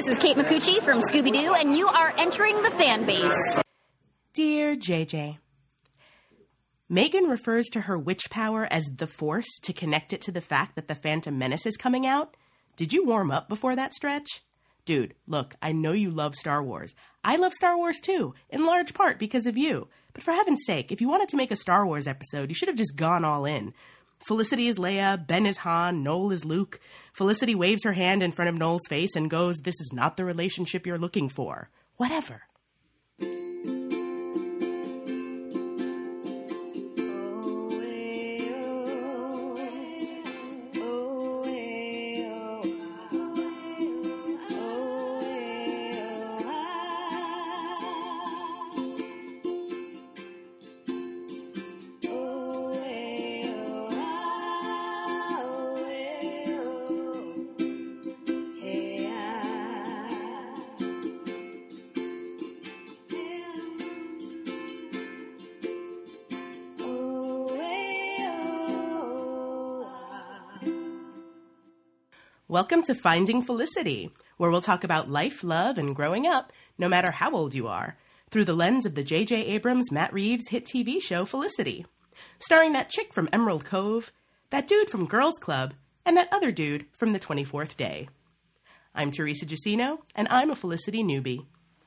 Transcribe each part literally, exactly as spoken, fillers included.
This is Kate Micucci from Scooby-Doo, and you are entering the fan base. Dear J J, Megan refers to her witch power as the Force to connect it to the fact that the Phantom Menace is coming out. Did you warm up before that stretch? Dude, look, I know you love Star Wars. I love Star Wars too, in large part because of you. But for heaven's sake, if you wanted to make a Star Wars episode, you should have just gone all in. Felicity is Leia, Ben is Han, Noel is Luke. Felicity waves her hand in front of Noel's face and goes, "This is not the relationship you're looking for." Whatever. Welcome to Finding Felicity, where we'll talk about life, love, and growing up, no matter how old you are, through the lens of the J J Abrams, Matt Reeves hit T V show Felicity, starring that chick from Emerald Cove, that dude from Girls Club, and that other dude from The twenty-fourth Day. I'm Teresa Giacino, and I'm a Felicity newbie.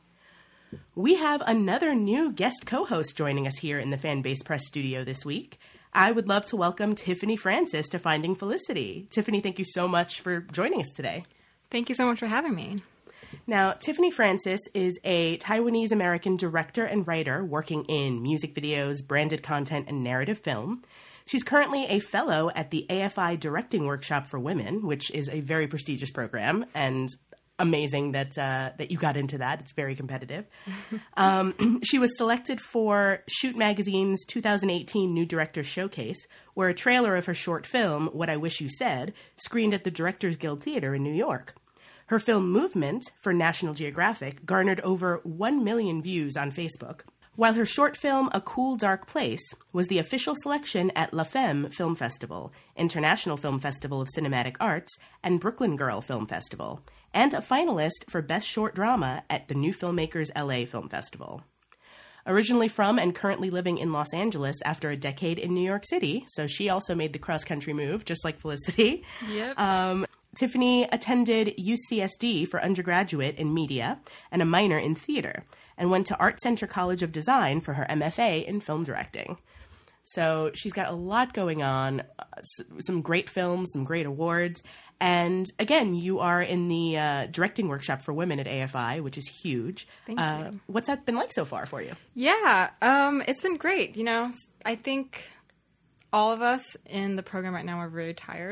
We have another new guest co-host joining us here in the Fanbase Press studio this week. I would love to welcome Tiffany Francis to Finding Felicity. Tiffany, thank you so much for joining us today. Thank you so much for having me. Now, Tiffany Francis is a Taiwanese-American director and writer working in music videos, branded content, and narrative film. She's currently a fellow at the A F I Directing Workshop for Women, which is a very prestigious program, and amazing that uh, that you got into that. It's very competitive. um, she was selected for Shoot Magazine's two thousand eighteen New Directors Showcase, where a trailer of her short film, What I Wish You Said, screened at the Directors Guild Theater in New York. Her film Movement for National Geographic garnered over one million views on Facebook, while her short film A Cool Dark Place was the official selection at La Femme Film Festival, International Film Festival of Cinematic Arts, and Brooklyn Girl Film Festival, and a finalist for Best Short Drama at the New Filmmakers L A Film Festival. Originally from and currently living in Los Angeles after a decade in New York City, so she also made the cross-country move, just like Felicity. Yep. Um, Tiffany attended U C S D for undergraduate in media and a minor in theater, and went to Art Center College of Design for her M F A in film directing. So she's got a lot going on, uh, some great films, some great awards. And again, you are in the uh, directing workshop for women at A F I, which is huge. Thank uh, you. What's that been like so far for you? Yeah, um, it's been great. You know, I think all of us in the program right now are very tired,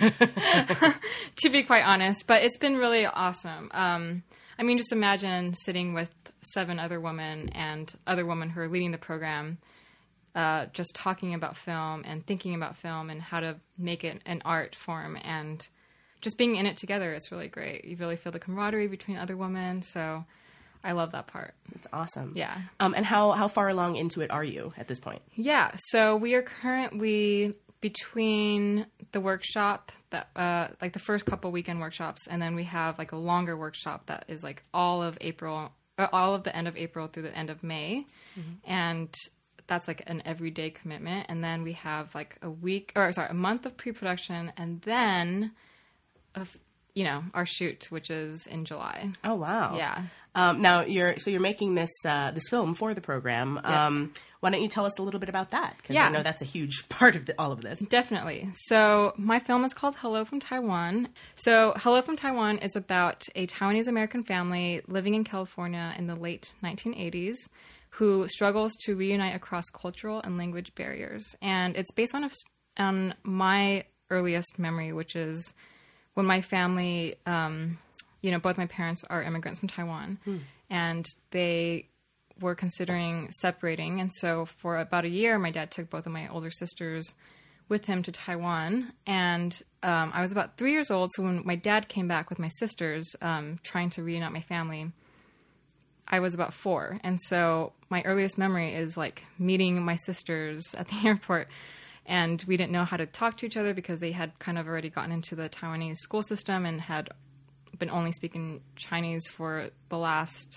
to be quite honest. But it's been really awesome. Um, I mean, just imagine sitting with seven other women and other women who are leading the program, uh, just talking about film and thinking about film and how to make it an art form, and just being in it together. It's really great. You really feel the camaraderie between other women. So I love that part. It's awesome. Yeah. Um, and how, how far along into it are you at this point? Yeah. So we are currently between the workshop, that uh, like the first couple weekend workshops, and then we have like a longer workshop that is like all of April, uh, all of the end of April through the end of May. Mm-hmm. And that's like an everyday commitment. And then we have like a week, or sorry, a month of pre-production, and then of, you know, our shoot, which is in July. Oh, wow. Yeah. Um, now you're, so you're making this, uh, this film for the program. Um, why don't you tell us a little bit about that? Because yeah. I know that's a huge part of the, all of this. Definitely. So my film is called Hello from Taiwan. So Hello from Taiwan is about a Taiwanese American family living in California in the late nineteen eighties who struggles to reunite across cultural and language barriers. And it's based on, a, on my earliest memory, which is when my family, um, you know, both my parents are immigrants from Taiwan, hmm. and they were considering separating. And so for about a year, my dad took both of my older sisters with him to Taiwan. And um, I was about three years old. So when my dad came back with my sisters, um, trying to reunite my family, I was about four. And so my earliest memory is like meeting my sisters at the airport. And we didn't know how to talk to each other because they had kind of already gotten into the Taiwanese school system and had been only speaking Chinese for the last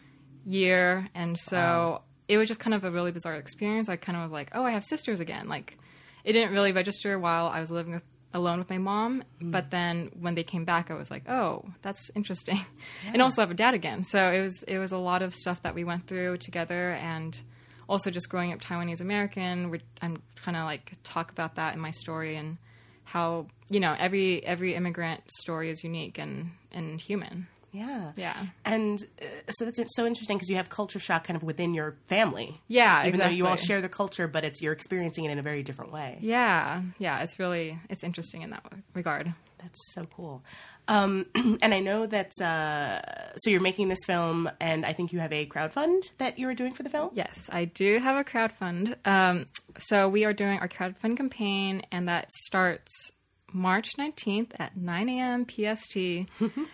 year. And so wow. it was just kind of a really bizarre experience. I kind of was like, oh, I have sisters again. Like, it didn't really register while I was living with, alone with my mom. Mm. But then when they came back, I was like, oh, that's interesting. Yeah. And also I have a dad again. So it was, it was a lot of stuff that we went through together. And also just growing up Taiwanese American, we're, I'm kind of like talk about that in my story and how, you know, every every immigrant story is unique and, and human. Yeah. Yeah. And uh, so that's so interesting because you have culture shock kind of within your family. Yeah, Even exactly. though you all share the culture, but it's you're experiencing it in a very different way. Yeah. Yeah. It's really, it's interesting in that regard. That's so cool. Um, and I know that, uh, so you're making this film, and I think you have a crowdfund that you are doing for the film? Yes, I do have a crowdfund. Um, so we are doing our crowdfund campaign, and that starts March nineteenth at nine a.m. P S T.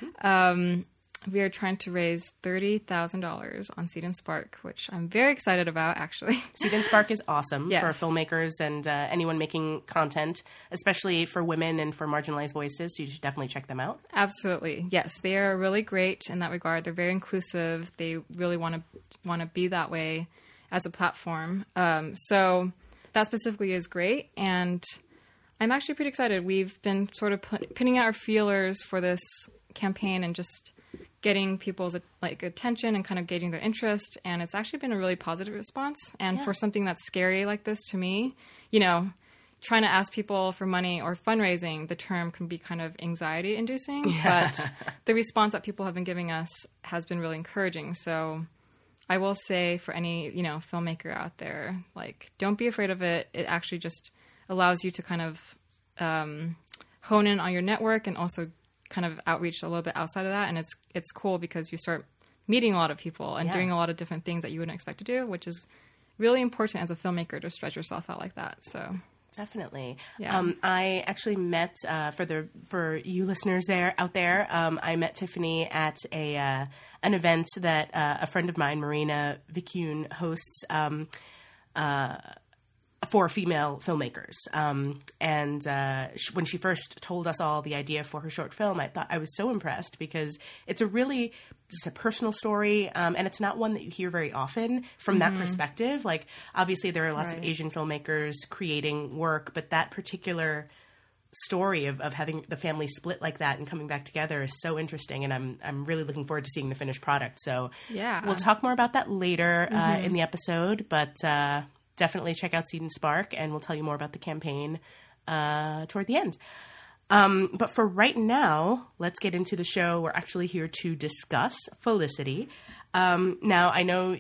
um, we are trying to raise thirty thousand dollars on Seed and Spark, which I'm very excited about, actually. Seed and Spark is awesome yes. for filmmakers and uh, anyone making content, especially for women and for marginalized voices. So you should definitely check them out. Absolutely. Yes, they are really great in that regard. They're very inclusive. They really want to want to be that way as a platform. Um, so that specifically is great. And I'm actually pretty excited. We've been sort of put, pinning out our feelers for this campaign and just getting people's like attention and kind of gauging their interest. And it's actually been a really positive response. And yeah. for something that's scary like this to me, you know, trying to ask people for money or fundraising, the term can be kind of anxiety inducing, yeah. but the response that people have been giving us has been really encouraging. So I will say for any, you know, filmmaker out there, like, don't be afraid of it. It actually just allows you to kind of um, hone in on your network and also kind of outreach a little bit outside of that. And it's, it's cool because you start meeting a lot of people and yeah. doing a lot of different things that you wouldn't expect to do, which is really important as a filmmaker to stretch yourself out like that. So definitely. Yeah. Um, I actually met, uh, for the, for you listeners there out there, um, I met Tiffany at a, uh, an event that, uh, a friend of mine, Marina Vicune, hosts, um, uh, for female filmmakers. Um, and uh, sh- when she first told us all the idea for her short film, I thought I was so impressed because it's a really, it's a personal story, um, and it's not one that you hear very often from mm-hmm. that perspective. Like, obviously there are lots right. of Asian filmmakers creating work, but that particular story of, of having the family split like that and coming back together is so interesting, and I'm I'm really looking forward to seeing the finished product. So yeah. we'll talk more about that later mm-hmm. uh, in the episode, but uh, definitely check out Seed and Spark, and we'll tell you more about the campaign uh, toward the end. Um, but for right now, let's get into the show. We're actually here to discuss Felicity. Um, now, I know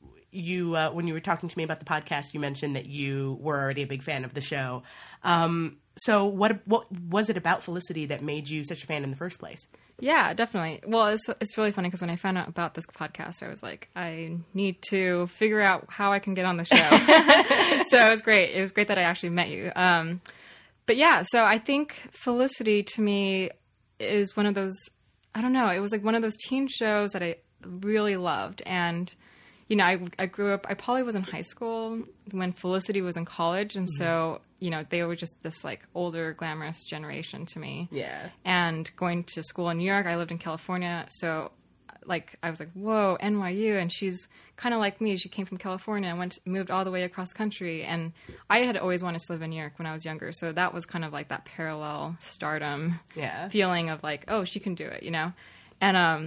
you, uh, when you were talking to me about the podcast, you mentioned that you were already a big fan of the show. Um, so what what was it about Felicity that made you such a fan in the first place? Yeah, definitely. Well, it's it's really funny because when I found out about this podcast, I was like, I need to figure out how I can get on the show. So it was great. It was great that I actually met you. Um, but yeah, so I think Felicity to me is one of those, I don't know, it was like one of those teen shows that I really loved. And, you know, I, I grew up, I probably was in high school when Felicity was in college. And mm-hmm. so, you know, they were just this like older, glamorous generation to me. Yeah. And going to school in New York, I lived in California. So like, I was like, whoa, N Y U. And she's kind of like me. She came from California and went, moved all the way across country. And I had always wanted to live in New York when I was younger. So that was kind of like that parallel stardom yeah. feeling of like, oh, she can do it, you know? And, um,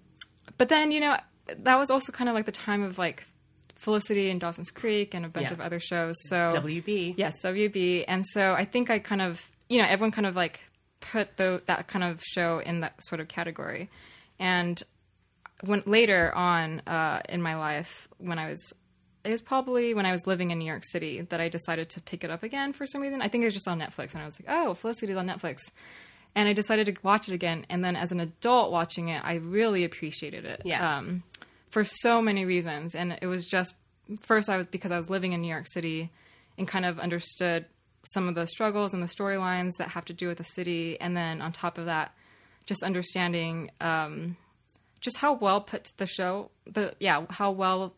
but then, you know, that was also kind of like the time of like Felicity and Dawson's Creek and a bunch yeah. of other shows. So W B. Yes, W B. And so I think I kind of, you know, everyone kind of like put the, that kind of show in that sort of category. And when later on uh, in my life, when I was, it was probably when I was living in New York City that I decided to pick it up again for some reason. I think it was just on Netflix, and I was like, oh, Felicity's on Netflix. And I decided to watch it again. And then as an adult watching it, I really appreciated it. Yeah. Um, for so many reasons. And it was just, first I was, because I was living in New York City and kind of understood some of the struggles and the storylines that have to do with the city. And then on top of that, just understanding, um, just how well put the show, the, yeah, how well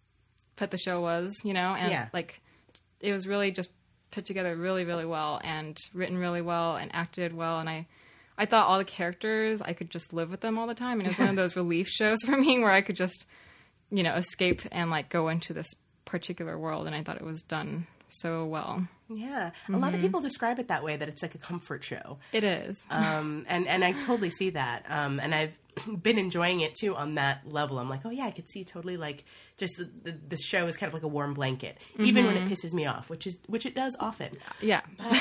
put the show was, you know, and yeah. like, it was really just put together really, really well and written really well and acted well. And I, I thought all the characters, I could just live with them all the time. And it was one of those relief shows for me where I could just, you know, escape and like go into this particular world. And I thought it was done so well. Yeah. A lot of people describe it that way, that it's like a comfort show. It is. Um, and, and I totally see that. Um, and I've been enjoying it too on that level. I'm like, oh yeah, I could see totally like just the, the, the show is kind of like a warm blanket, even when it pisses me off, which is, which it does often. Yeah.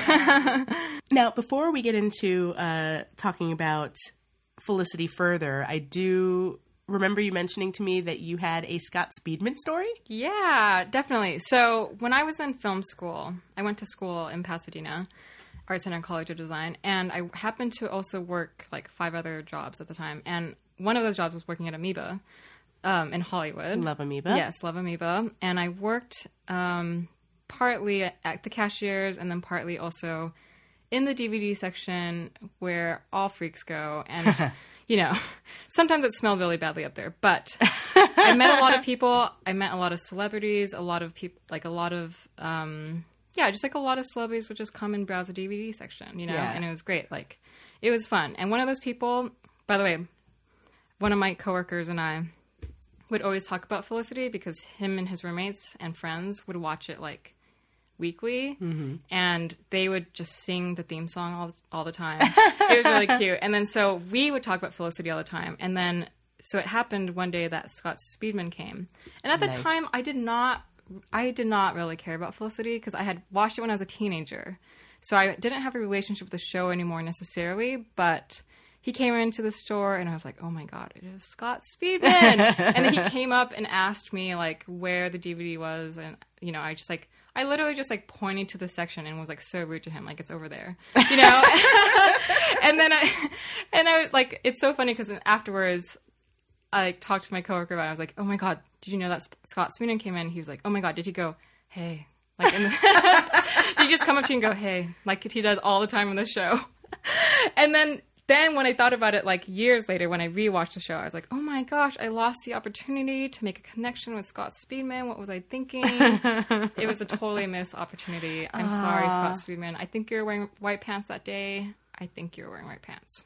Now, before we get into uh, talking about Felicity further, I do remember you mentioning to me that you had a Scott Speedman story? Yeah, definitely. So when I was in film school, I went to school in Pasadena, Art Center College of Design, and I happened to also work like five other jobs at the time. And one of those jobs was working at Amoeba um, in Hollywood. Love Amoeba. Yes, love Amoeba. And I worked um, partly at the cashiers and then partly also in the D V D section where all freaks go. And, you know, sometimes it smelled really badly up there. But I met a lot of people. I met a lot of celebrities, a lot of people, like a lot of... Um, Yeah, just like a lot of celebrities would just come and browse the D V D section, you know, yeah. and it was great. Like, it was fun. And one of those people, by the way, one of my coworkers and I would always talk about Felicity because him and his roommates and friends would watch it like weekly, mm-hmm. and they would just sing the theme song all all the time. It was really cute. And then so we would talk about Felicity all the time, and then so it happened one day that Scott Speedman came, and at the Nice. time I did not. I did not really care about Felicity because I had watched it when I was a teenager. So I didn't have a relationship with the show anymore necessarily, but he came into the store and I was like, oh my God, it is Scott Speedman. And then he came up and asked me like where the D V D was. And, you know, I just like, I literally just like pointed to the section and was like so rude to him. Like, it's over there, you know? And then I, and I like, it's so funny because afterwards I like talked to my coworker about it. I was like, oh my God, did you know that Scott Speedman came in? He was like, oh my God, did he go, hey? Like, in the did he just come up to you and go, hey? Like he does all the time on the show. And then, then when I thought about it, like years later, when I rewatched the show, I was like, oh my gosh, I lost the opportunity to make a connection with Scott Speedman. What was I thinking? It was a totally missed opportunity. I'm uh. sorry, Scott Speedman. I think you were wearing white pants that day. I think you were wearing white pants.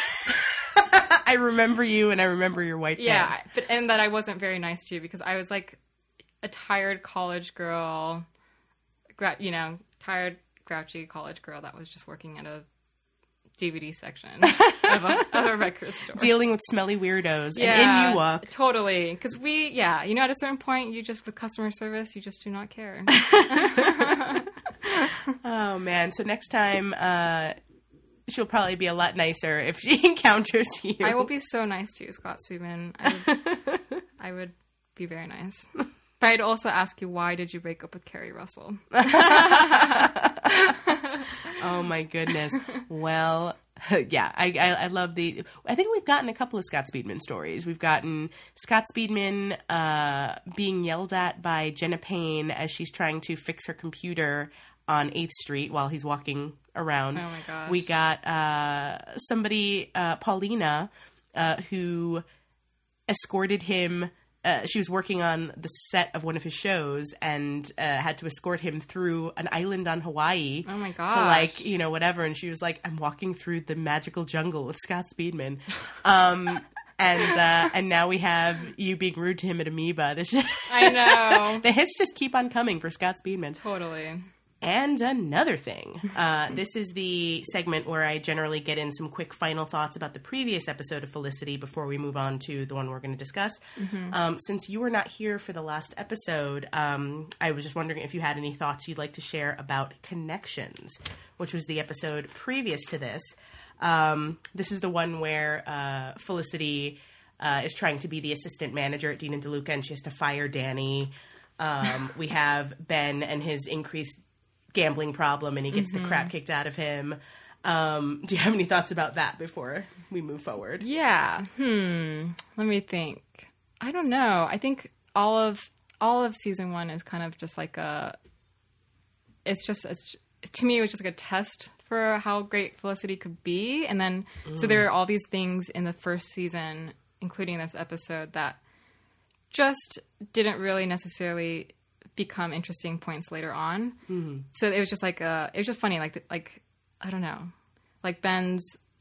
I remember you, and I remember your white yeah, pants. Yeah, but and that I wasn't very nice to you because I was like a tired college girl, gra- you know, tired, grouchy college girl that was just working at a D V D section of, a, of a record store. Dealing with smelly weirdos, yeah, and in you walk. Totally. Because we, yeah, you know, at a certain point, you just, with customer service, you just do not care. Oh, man. So next time... Uh, she'll probably be a lot nicer if she encounters you. I will be so nice to you, Scott Speedman. I would, I would be very nice. But I'd also ask you, why did you break up with Carrie Russell? Oh, my goodness. Well, yeah, I, I, I love the... I think we've gotten a couple of Scott Speedman stories. We've gotten Scott Speedman uh, being yelled at by Jenna Payne as she's trying to fix her computer on eighth Street while he's walking around. Oh my gosh. We got uh, somebody, uh, Paulina, uh, who escorted him. Uh, she was working on the set of one of his shows and uh, had to escort him through an island on Hawaii. Oh my gosh. To like, you know, whatever. And she was like, I'm walking through the magical jungle with Scott Speedman. Um, and uh, and now we have you being rude to him at Amoeba. This I know. The hits just keep on coming for Scott Speedman. Totally. And another thing, uh, this is the segment where I generally get in some quick final thoughts about the previous episode of Felicity before we move on to the one we're going to discuss. Mm-hmm. Um, since you were not here for the last episode, um, I was just wondering if you had any thoughts you'd like to share about Connections, which was the episode previous to this. Um, this is the one where uh, Felicity uh, is trying to be the assistant manager at Dean and DeLuca, and she has to fire Danny. Um, we have Ben and his increased gambling problem, and he gets mm-hmm. the crap kicked out of him. Um, do you have any thoughts about that before we move forward? Yeah. Hmm. Let me think. I don't know. I think all of all of season one is kind of just like a. It's just it's to me it was just like a test for how great Felicity could be, and then mm. so there are all these things in the first season, including this episode, that just didn't really necessarily become interesting points later on. Mm-hmm. So it was just like uh it was just funny, like like I don't know, like Ben's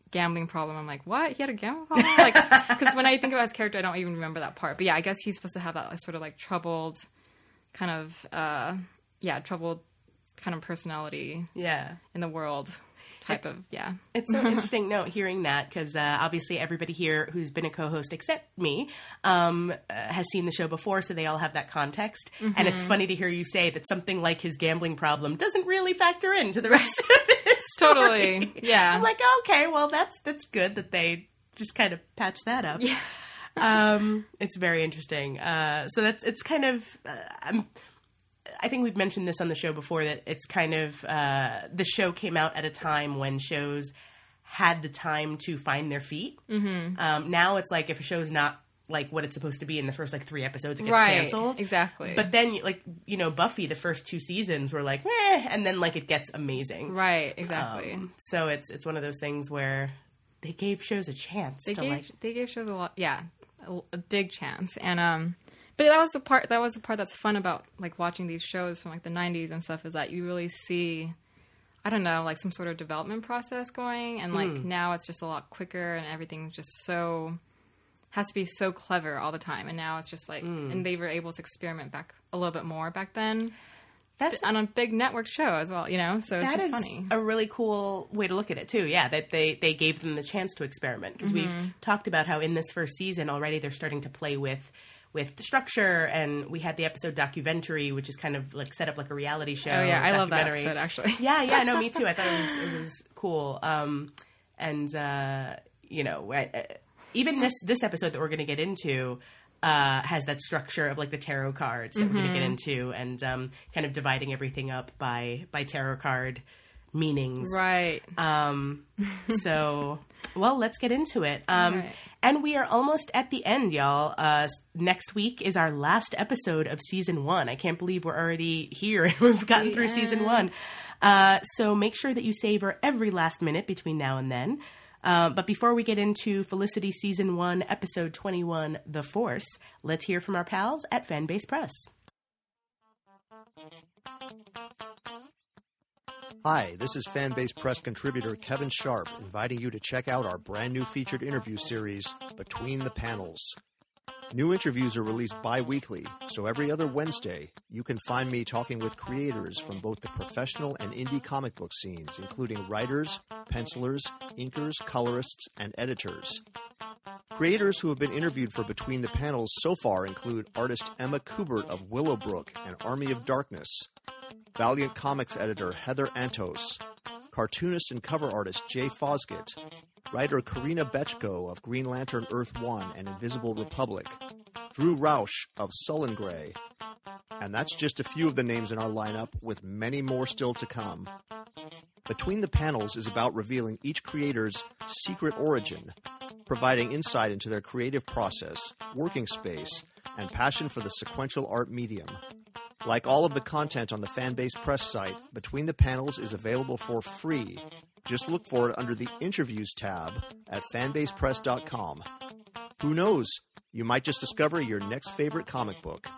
gambling problem. I'm like, what? He had a gambling problem? Like, because when I think about his character, I don't even remember that part. But yeah, I guess he's supposed to have that like, sort of like troubled, kind of, uh, yeah, troubled kind of personality. Yeah. In the world. Type of, yeah. It's so interesting, no, hearing that, because uh, obviously everybody here who's been a co-host except me um, uh, has seen the show before, so they all have that context. Mm-hmm. And it's funny to hear you say that something like his gambling problem doesn't really factor into the rest of his story. Totally, yeah. I'm like, oh, okay, well, that's that's good that they just kind of patch that up. Yeah. um, it's very interesting. Uh, so that's, it's kind of, uh, I'm... I think we've mentioned this on the show before, that it's kind of, uh, the show came out at a time when shows had the time to find their feet. Mm-hmm. Um, now it's like if a show's not like what it's supposed to be in the first like three episodes, it gets right, canceled. Exactly. But then like, you know, Buffy, the first two seasons were like, meh, and then like it gets amazing. Right, exactly. Um, so it's, it's one of those things where they gave shows a chance. They to gave, like... they gave shows a lot, yeah, a, a big chance. And, um, But that was the part. That was the part that's fun about like watching these shows from like the nineties and stuff. Is that you really see, I don't know, like some sort of development process going, and like mm. now it's just a lot quicker, and everything's just so has to be so clever all the time. And now it's just like, mm. and they were able to experiment back a little bit more back then. That's on a big network show as well, you know. So it's that just is funny. A really cool way to look at it too. Yeah, that they they gave them the chance to experiment, because mm-hmm. we've talked about how in this first season already they're starting to play with. with the structure, and we had the episode Documentary, which is kind of like set up like a reality show. Oh yeah, I love that episode actually. Yeah, yeah, no, me too. I thought it was it was cool. Um, and uh, you know, I, even this this episode that we're going to get into uh, has that structure of like the tarot cards that mm-hmm. we're going to get into, and um, kind of dividing everything up by by tarot card meanings. Right. Um, so, well, let's get into it. Um, right. And we are almost at the end, y'all. Uh, next week is our last episode of season one. I can't believe we're already here and we've gotten the through end. season one. Uh, so make sure that you savor every last minute between now and then. Uh, but before we get into Felicity season one, episode twenty-one, The Force, let's hear from our pals at Fanbase Press. Hi, this is Fanbase Press contributor Kevin Sharp, inviting you to check out our brand new featured interview series, Between the Panels. New interviews are released bi-weekly, so every other Wednesday, you can find me talking with creators from both the professional and indie comic book scenes, including writers, pencilers, inkers, colorists, and editors. Creators who have been interviewed for Between the Panels so far include artist Emma Kubert of Willowbrook and Army of Darkness, Valiant Comics editor Heather Antos, cartoonist and cover artist Jay Fosgit, writer Karina Bechko of Green Lantern Earth One and Invisible Republic, Drew Rausch of Sullen Grey. And that's just a few of the names in our lineup, with many more still to come. Between the Panels is about revealing each creator's secret origin, providing insight into their creative process, working space, and passion for the sequential art medium. Like all of the content on the Fanbase Press site, Between the Panels is available for free. Just look for it under the Interviews tab at fanbase press dot com. Who knows? You might just discover your next favorite comic book.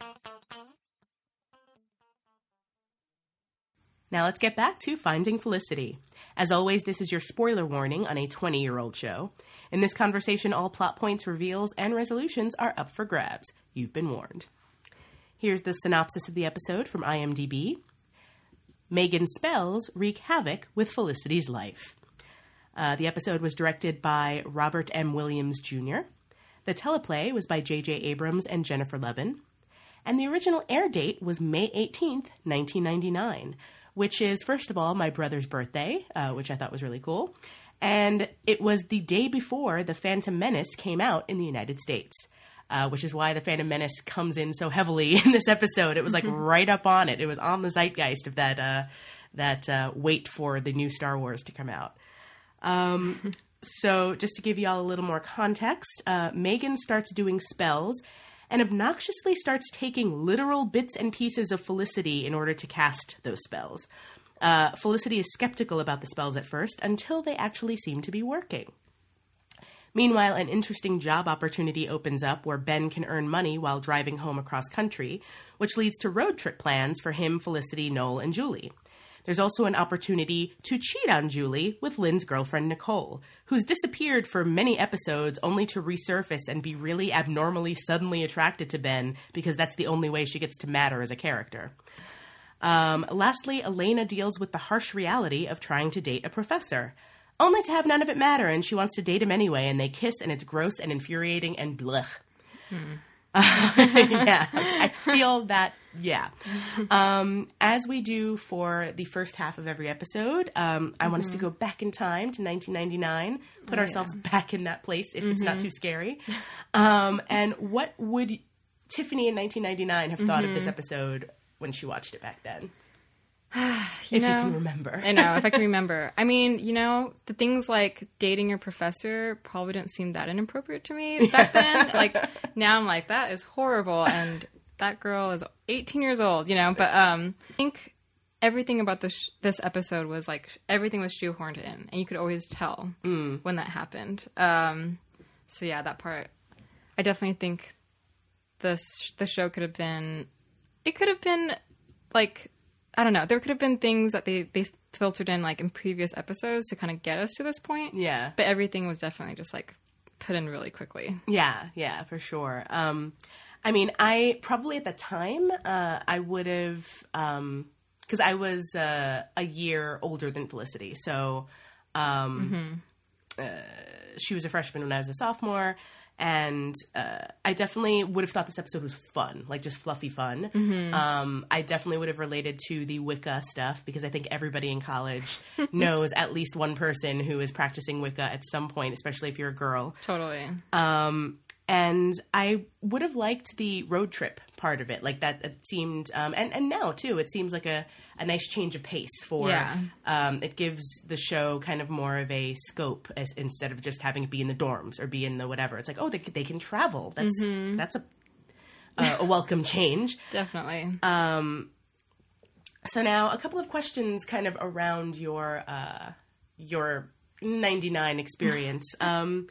Now let's get back to Finding Felicity. As always, this is your spoiler warning on a twenty-year-old show. In this conversation, all plot points, reveals, and resolutions are up for grabs. You've been warned. Here's the synopsis of the episode from IMDb. Megan's spells wreak havoc with Felicity's life. Uh, the episode was directed by Robert M. Williams, Junior The teleplay was by J J. Abrams and Jennifer Levin. And the original air date was May eighteenth, nineteen ninety-nine, which is, first of all, my brother's birthday, uh, which I thought was really cool. And it was the day before The Phantom Menace came out in the United States. Uh, which is why The Phantom Menace comes in so heavily in this episode. It was like right up on it. It was on the zeitgeist of that uh, that uh, wait for the new Star Wars to come out. Um, so just to give you all a little more context, uh, Megan starts doing spells and obnoxiously starts taking literal bits and pieces of Felicity in order to cast those spells. Uh, Felicity is skeptical about the spells at first until they actually seem to be working. Meanwhile, an interesting job opportunity opens up where Ben can earn money while driving home across country, which leads to road trip plans for him, Felicity, Noel, and Julie. There's also an opportunity to cheat on Julie with Lynn's girlfriend, Nicole, who's disappeared for many episodes only to resurface and be really abnormally suddenly attracted to Ben because that's the only way she gets to matter as a character. Um, lastly, Elena deals with the harsh reality of trying to date a professor, only to have none of it matter, and she wants to date him anyway, and they kiss, and it's gross and infuriating and blech. Hmm. Uh, yeah, I feel that, yeah. Um, as we do for the first half of every episode, um, I mm-hmm. want us to go back in time to nineteen ninety-nine, put oh, ourselves yeah. back in that place if mm-hmm. it's not too scary. Um, and what would Tiffany in nineteen ninety-nine have thought mm-hmm. of this episode when she watched it back then? you if know, you can remember. I know, if I can remember. I mean, you know, the things like dating your professor probably didn't seem that inappropriate to me back then. Like, now I'm like, that is horrible, and that girl is eighteen years old, you know? But um, I think everything about this, this episode was, like, everything was shoehorned in, and you could always tell mm. when that happened. Um, so, yeah, that part, I definitely think this the show could have been, it could have been, like... I don't know. There could have been things that they, they filtered in like in previous episodes to kind of get us to this point. Yeah. But everything was definitely just like put in really quickly. Yeah, yeah, for sure. Um, I mean, I probably at the time, uh, I would have, um, because I was uh, a year older than Felicity. So um, mm-hmm. uh, she was a freshman when I was a sophomore. And uh, I definitely would have thought this episode was fun, like just fluffy fun. Mm-hmm. Um, I definitely would have related to the Wicca stuff because I think everybody in college knows at least one person who is practicing Wicca at some point, especially if you're a girl. Totally. Um, and I would have liked the road trip part of it. Like that, it seemed, um, and, and now too, it seems like a, a nice change of pace for, yeah. um, it gives the show kind of more of a scope as, instead of just having it be in the dorms or be in the whatever. It's like, oh, they, they can travel. That's, mm-hmm. that's a, uh, a welcome change. Definitely. Um, so now a couple of questions kind of around your, uh, your ninety-nine experience. um,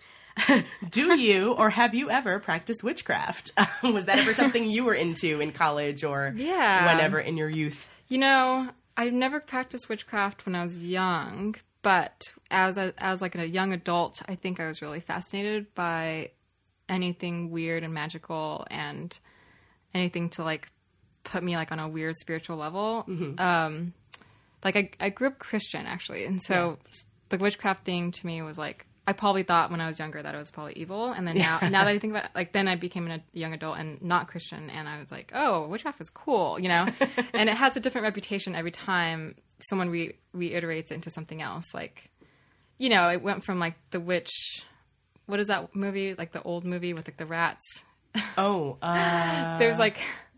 Do you or have you ever practiced witchcraft? Was that ever something you were into in college or yeah. whenever in your youth? You know, I've never practiced witchcraft when I was young, but as a, as like a young adult, I think I was really fascinated by anything weird and magical and anything to like put me like on a weird spiritual level. Mm-hmm. Um, like I, I grew up Christian actually, and so yeah. the witchcraft thing to me was like. I probably thought when I was younger that it was probably evil. And then now, now that I think about it, like then I became a young adult and not Christian. And I was like, oh, witchcraft is cool, you know? And it has a different reputation every time someone re- reiterates it into something else. Like, you know, it went from like the witch, what is that movie? Like the old movie with like the rats. Oh, uh... There's like...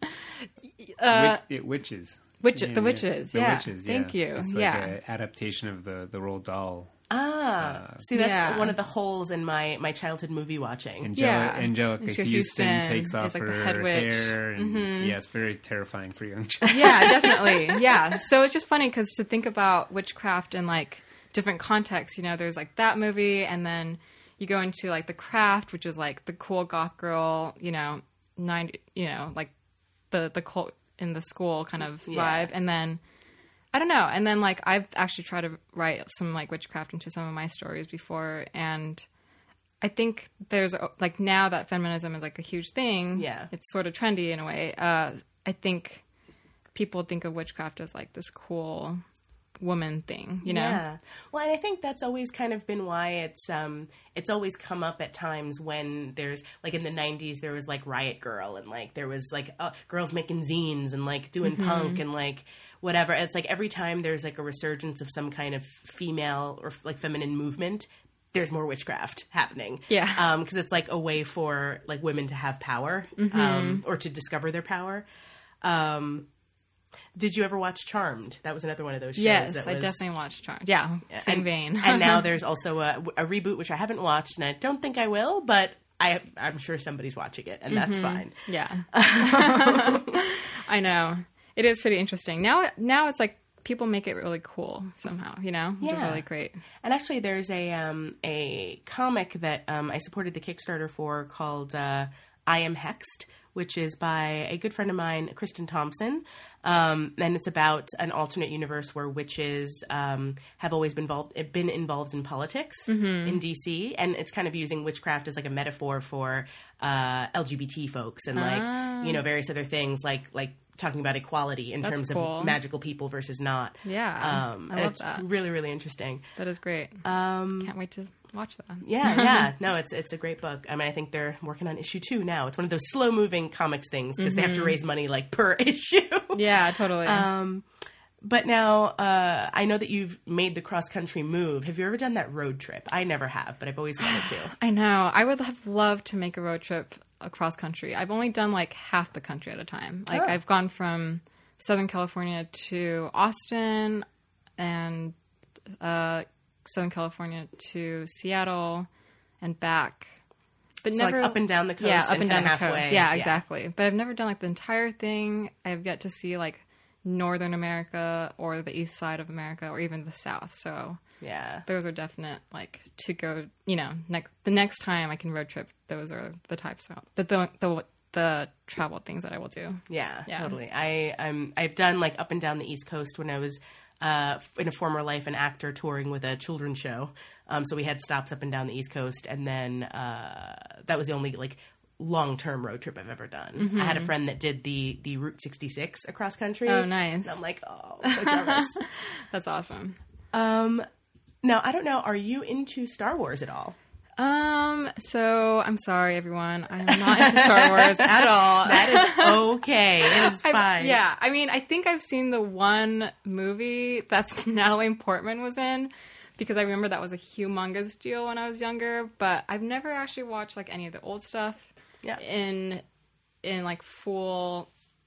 Uh, Witch, it, witches. Witch, yeah, the witches, the yeah. Witches, yeah. Thank you. It's like yeah. an adaptation of the, the Roald Dahl. Ah, uh, see, that's yeah. one of the holes in my, my childhood movie watching. Angel- yeah. Angelica Houston, Houston takes off like her hair. And, mm-hmm. yeah, it's very terrifying for young children. Yeah, definitely. Yeah. So it's just funny because to think about witchcraft in like different contexts, you know, there's like that movie and then you go into like The Craft, which is like the cool goth girl, you know, nine, you know, like the, the cult in the school kind of vibe. Yeah. And then I don't know. And then, like, I've actually tried to write some, like, witchcraft into some of my stories before. And I think there's, like, now that feminism is, like, a huge thing. Yeah. It's sort of trendy in a way. Uh, I think people think of witchcraft as, like, this cool woman thing, you know? Yeah. Well, and I think that's always kind of been why it's, um, it's always come up at times when there's, like, in the nineties, there was, like, Riot Girl. And, like, there was, like, uh, girls making zines and, like, doing mm-hmm. punk and, like... whatever. It's like every time there's like a resurgence of some kind of female or like feminine movement, there's more witchcraft happening. Yeah. Um, cause it's like a way for like women to have power, mm-hmm. um, or to discover their power. Um, did you ever watch Charmed? That was another one of those shows. Yes, that I was... definitely watched Charmed. Yeah. Same and, vein. And now there's also a, a reboot, which I haven't watched and I don't think I will, but I, I'm sure somebody's watching it and that's mm-hmm. fine. Yeah. I know. It is pretty interesting. Now now it's like people make it really cool somehow, you know? Which yeah. is really great. And actually there's a um, a comic that um, I supported the Kickstarter for called uh, I Am Hexed, which is by a good friend of mine, Kristen Thompson. Um, and it's about an alternate universe where witches um, have always been involved, been involved in politics mm-hmm. in D C. And it's kind of using witchcraft as like a metaphor for uh, L G B T folks and like, ah. you know, various other things like like talking about equality in That's terms cool. of magical people versus not. Yeah. Um, I love it's that. really, really interesting. That is great. Um, Can't wait to watch that. Yeah, yeah. No, it's it's a great book. I mean, I think they're working on issue two now. It's one of those slow-moving comics things because mm-hmm. they have to raise money like per issue. Yeah, totally. Um, but now uh, I know that you've made the cross-country move. Have you ever done that road trip? I never have, but I've always wanted to. I know. I would have loved to make a road trip across country. I've only done like half the country at a time. Like oh. I've gone from Southern California to Austin and uh, Southern California to Seattle and back. But so never like up and down the coast. Yeah, up and, and down the halfway. coast. Yeah, exactly. Yeah. But I've never done like the entire thing. I've yet to see like Northern America or the east side of America or even the South. So yeah, those are definite like to go, you know, next, the next time I can road trip, those are the types of the, the, the, the travel things that I will do. Yeah, yeah. totally. I, I'm, I've done like up and down the East Coast when I was uh, in a former life an actor touring with a children's show. Um, so we had stops up and down the East Coast, and then uh, that was the only like long-term road trip I've ever done. Mm-hmm. I had a friend that did the the Route sixty-six across country. Oh, nice. And I'm like, oh, I'm so jealous. That's awesome. Um, now, I don't know, are you into Star Wars at all? Um, so I'm sorry, everyone. I'm not into Star Wars at all. That is okay. It is fine. I've, yeah. I mean, I think I've seen the one movie that's Natalie Portman was in because I remember that was a humongous deal when I was younger, but I've never actually watched like any of the old stuff yeah. in, in like full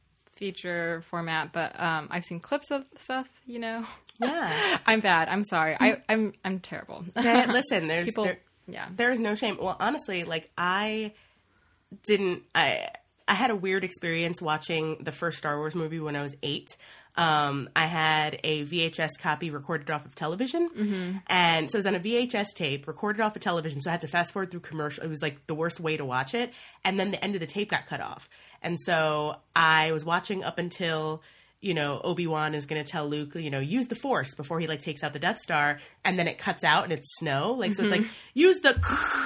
feature format, but, um, I've seen clips of the stuff, you know? Yeah. I'm bad. I'm sorry. I, I'm, I'm terrible. Yeah, listen, there's, People, there, yeah. there is no shame. Well, honestly, like I didn't, I, I had a weird experience watching the first Star Wars movie when I was eight. Um, I had a V H S copy recorded off of television. Mm-hmm. And so it was on a V H S tape recorded off of television. So I had to fast forward through commercial. It was like the worst way to watch it. And then the end of the tape got cut off. And so I was watching up until, you know, Obi-Wan is going to tell Luke, you know, use the Force before he like takes out the Death Star. And then it cuts out and it's snow. Like, mm-hmm. so it's like, use the...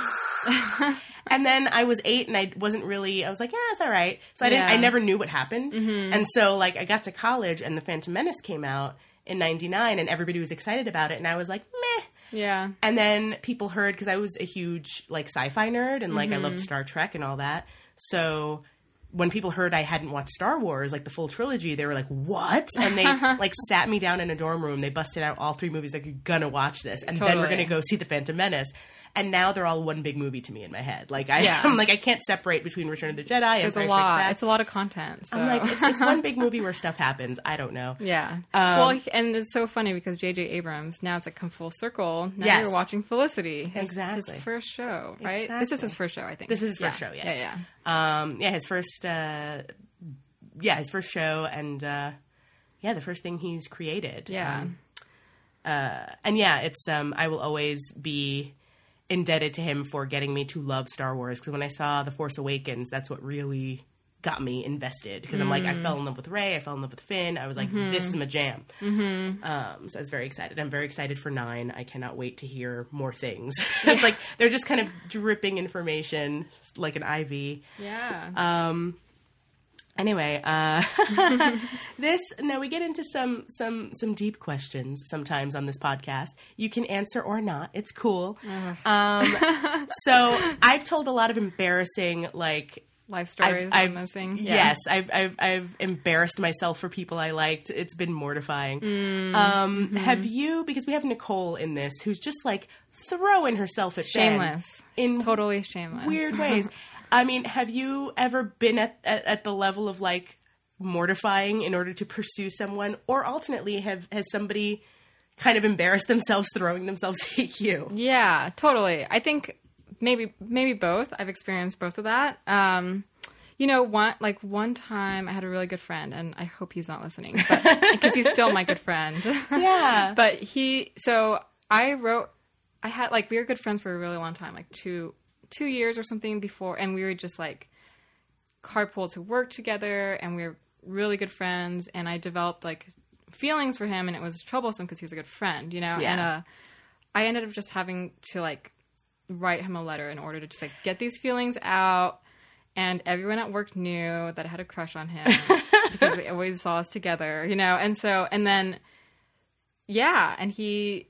And then I was eight and I wasn't really, I was like, yeah, it's all right. So I didn't, yeah. I never knew what happened. Mm-hmm. And so like I got to college and The Phantom Menace came out in ninety-nine and everybody was excited about it. And I was like, meh. Yeah. And then people heard, cause I was a huge like sci-fi nerd and like mm-hmm. I loved Star Trek and all that. So when people heard I hadn't watched Star Wars, like the full trilogy, they were like, what? And they like sat me down in a dorm room. They busted out all three movies like, you're gonna watch this. And totally. then we're gonna go see The Phantom Menace. And now they're all one big movie to me in my head. Like I, yeah. I'm like I can't separate between Return of the Jedi and It's Empire a Strikes lot. Back. It's a lot of content. So. I'm like it's, it's one big movie where stuff happens. I don't know. Yeah. Um, well, and it's so funny because J J Abrams now it's like come full circle. Now yes. you're watching Felicity. His, Exactly. His first show, right? Exactly. This is his first show, I think. This is his yeah. first show. Yes. Yeah. Yeah. Um, yeah. His first. Uh, yeah, his first show, and uh, yeah, the first thing he's created. Yeah. Um, uh, and yeah, it's. Um, I will always be indebted to him for getting me to love Star Wars because when I saw The Force Awakens, that's what really got me invested because I'm like, I fell in love with Rey, I fell in love with Finn. I was like, mm-hmm. this is my jam. Mm-hmm. Um, so I was very excited. I'm very excited for nine. I cannot wait to hear more things. It's like they're just kind of dripping information like an I V. Yeah. Um. Anyway, uh, this now we get into some some some deep questions sometimes on this podcast. You can answer or not; it's cool. Um, so I've told a lot of embarrassing like life stories. I've, I've, on this thing. Yeah. Yes, I've, I've I've embarrassed myself for people I liked. It's been mortifying. Mm, um, mm-hmm. Have you? Because we have Nicole in this, who's just like throwing herself at shameless, Ben in totally shameless, weird ways. I mean, have you ever been at, at at the level of like mortifying in order to pursue someone, or alternately, have has somebody kind of embarrassed themselves throwing themselves at you? Yeah, totally. I think maybe maybe both. I've experienced both of that. Um, you know, one like one time I had a really good friend, and I hope he's not listening, because he's still my good friend. Yeah. But he, so I wrote, I had like we were good friends for a really long time, like two two years or something before, and we were just like carpool to work together, and we were really good friends, and I developed like feelings for him, and it was troublesome because he was a good friend, you know? Yeah. And uh, I ended up just having to like write him a letter in order to just like get these feelings out. And everyone at work knew that I had a crush on him because they always saw us together, you know? And so, and then, yeah, and he,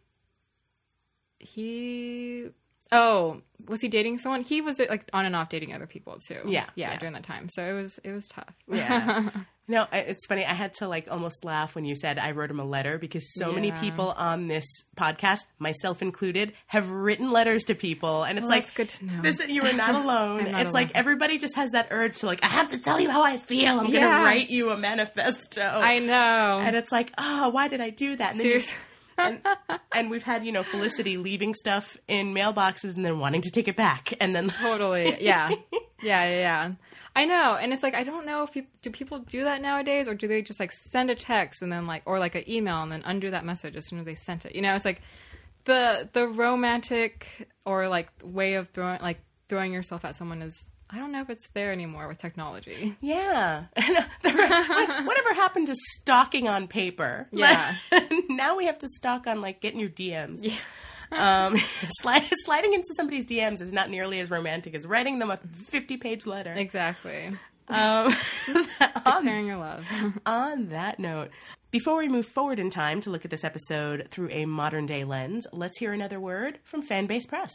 he, oh, was he dating someone? He was like on and off dating other people too. Yeah. Yeah, yeah. during that time. So it was, it was tough. Yeah. No, it's funny. I had to like almost laugh when you said I wrote him a letter because so Yeah. many people on this podcast, myself included, have written letters to people, and it's Well, like that's good to know. This, you are not alone. I'm not It's alone. like everybody just has that urge to like, I have to tell you how I feel. I'm going to Yeah. write you a manifesto. I know. And it's like, oh, why did I do that? And then you- Seriously. and, and we've had, you know, Felicity leaving stuff in mailboxes and then wanting to take it back, and then Totally. Yeah. Yeah, yeah, yeah. I know. And it's like, I don't know if you, do people do that nowadays, or do they just like send a text and then like, or like an email and then undo that message as soon as they sent it? You know, it's like the, the romantic or like way of throwing, like throwing yourself at someone is, I don't know if it's there anymore with technology. yeah. What- Whatever happened to stalking on paper? Yeah. Now we have to stalk on like getting your D Ms. Yeah. Um, slide, sliding into somebody's D Ms is not nearly as romantic as writing them a fifty-page letter. Exactly. Um, on, Declaring your love. on that note, before we move forward in time to look at this episode through a modern-day lens, let's hear another word from Fanbase Press.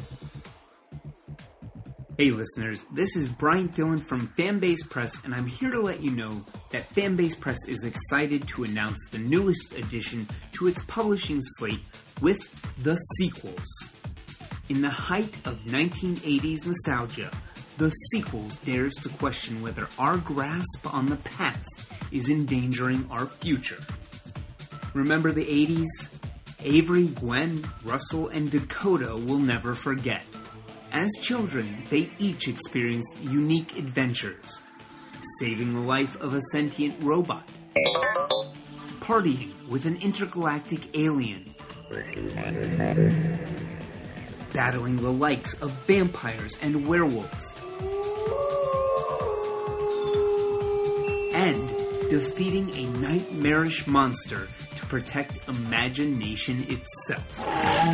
Hey listeners, this is Brian Dillon from Fanbase Press, and I'm here to let you know that Fanbase Press is excited to announce the newest addition to its publishing slate with The Sequels. In the height of nineteen eighties nostalgia, The Sequels dares to question whether our grasp on the past is endangering our future. Remember the eighties? Avery, Gwen, Russell, and Dakota will never forget. As children, they each experienced unique adventures. Saving the life of a sentient robot. Partying with an intergalactic alien. Battling the likes of vampires and werewolves. And defeating a nightmarish monster to protect imagination itself.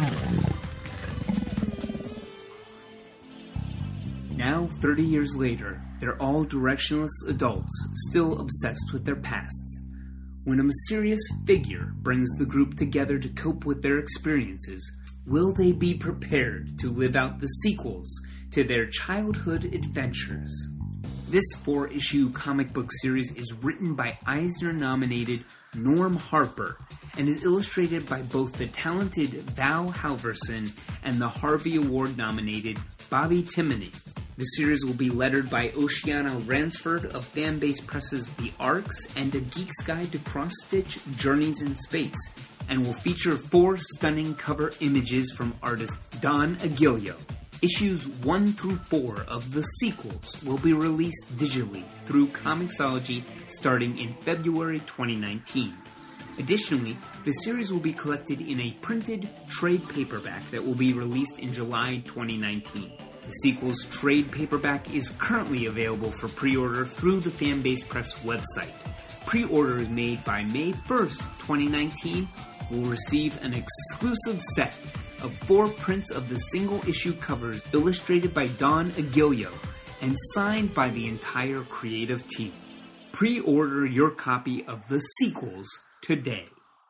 Now, thirty years later, they're all directionless adults, still obsessed with their pasts. When a mysterious figure brings the group together to cope with their experiences, will they be prepared to live out the sequels to their childhood adventures? This four-issue comic book series is written by Eisner-nominated Norm Harper and is illustrated by both the talented Val Halverson and the Harvey Award-nominated Bobby Timoney. The series will be lettered by Oceana Ransford of Fanbase Press's The Arcs and A Geek's Guide to Cross-Stitch Journeys in Space, and will feature four stunning cover images from artist Don Aguilio. Issues one through four of The Sequels will be released digitally through Comixology starting in February twenty nineteen. Additionally, the series will be collected in a printed trade paperback that will be released in July twenty nineteen. The Sequels trade paperback is currently available for pre-order through the Fanbase Press website. Pre-orders made by May first, twenty nineteen will receive an exclusive set of four prints of the single-issue covers illustrated by Don Aguilio and signed by the entire creative team. Pre-order your copy of The Sequels today.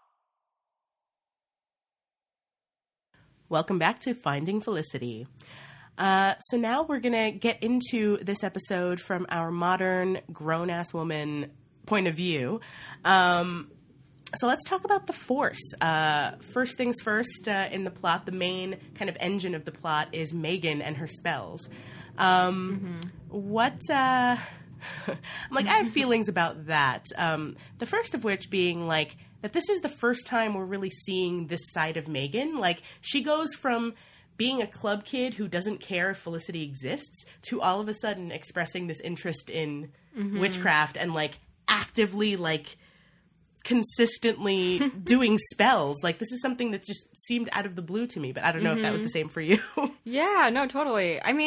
Welcome back to Finding Felicity. Uh, so now we're going to get into this episode from our modern, grown-ass woman point of view. Um, so let's talk about the Force. Uh, first things first, uh, in the plot, the main kind of engine of the plot is Megan and her spells. Um, mm-hmm. What... Uh, I'm like, I have feelings about that. Um, the first of which being, like, that this is the first time we're really seeing this side of Megan. Like, she goes from being a club kid who doesn't care if Felicity exists to all of a sudden expressing this interest in mm-hmm. witchcraft and, like, actively, like, consistently doing spells. Like, this is something that just seemed out of the blue to me, but I don't know mm-hmm. if that was the same for you. Yeah, no, totally. I mean,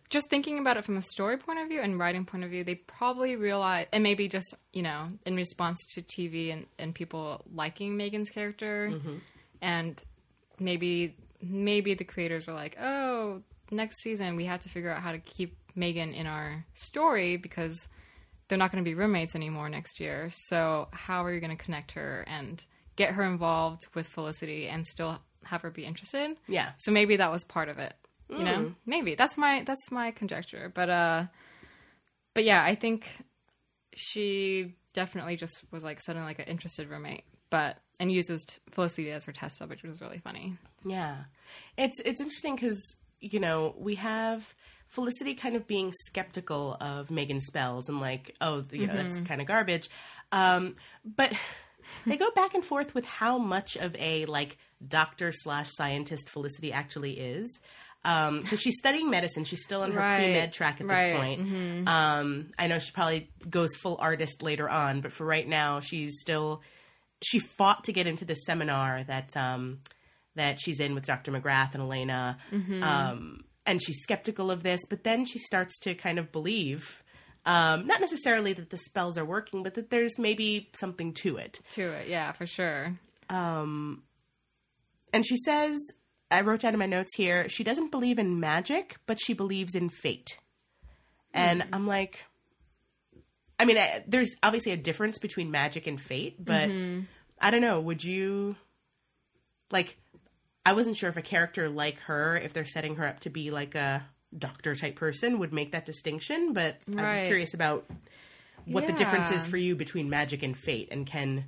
just thinking about it from a story point of view and writing point of view, they probably realize, and maybe just, you know, in response to T V and, and people liking Megan's character, mm-hmm. and maybe maybe the creators are like, oh, next season we have to figure out how to keep Megan in our story because they're not going to be roommates anymore next year. So how are you going to connect her and get her involved with Felicity and still have her be interested? Yeah. So maybe that was part of it. You know, mm. maybe that's my that's my conjecture, but uh, but yeah, I think she definitely just was like suddenly like an interested roommate, but and uses Felicity as her test subject, which was really funny. Yeah, it's it's interesting because you know we have Felicity kind of being skeptical of Megan's spells and like, oh, you know, mm-hmm. that's kind of garbage, um, but they go back and forth with how much of a like doctor slash scientist Felicity actually is. Um, because she's studying medicine. She's still in her right. pre-med track at right. this point. Mm-hmm. Um, I know she probably goes full artist later on, but for right now, she's still, she fought to get into this seminar that, um, that she's in with Doctor McGrath and Elena. Mm-hmm. Um, and she's skeptical of this, but then she starts to kind of believe, um, not necessarily that the spells are working, but that there's maybe something to it. To it. Yeah, for sure. Um, and she says, I wrote down in my notes here, she doesn't believe in magic, but she believes in fate. And mm-hmm. I'm like, I mean, I, there's obviously a difference between magic and fate, but mm-hmm. I don't know, would you, like, I wasn't sure if a character like her, if they're setting her up to be like a doctor type person, would make that distinction, but right. I'm curious about what yeah. the difference is for you between magic and fate, and can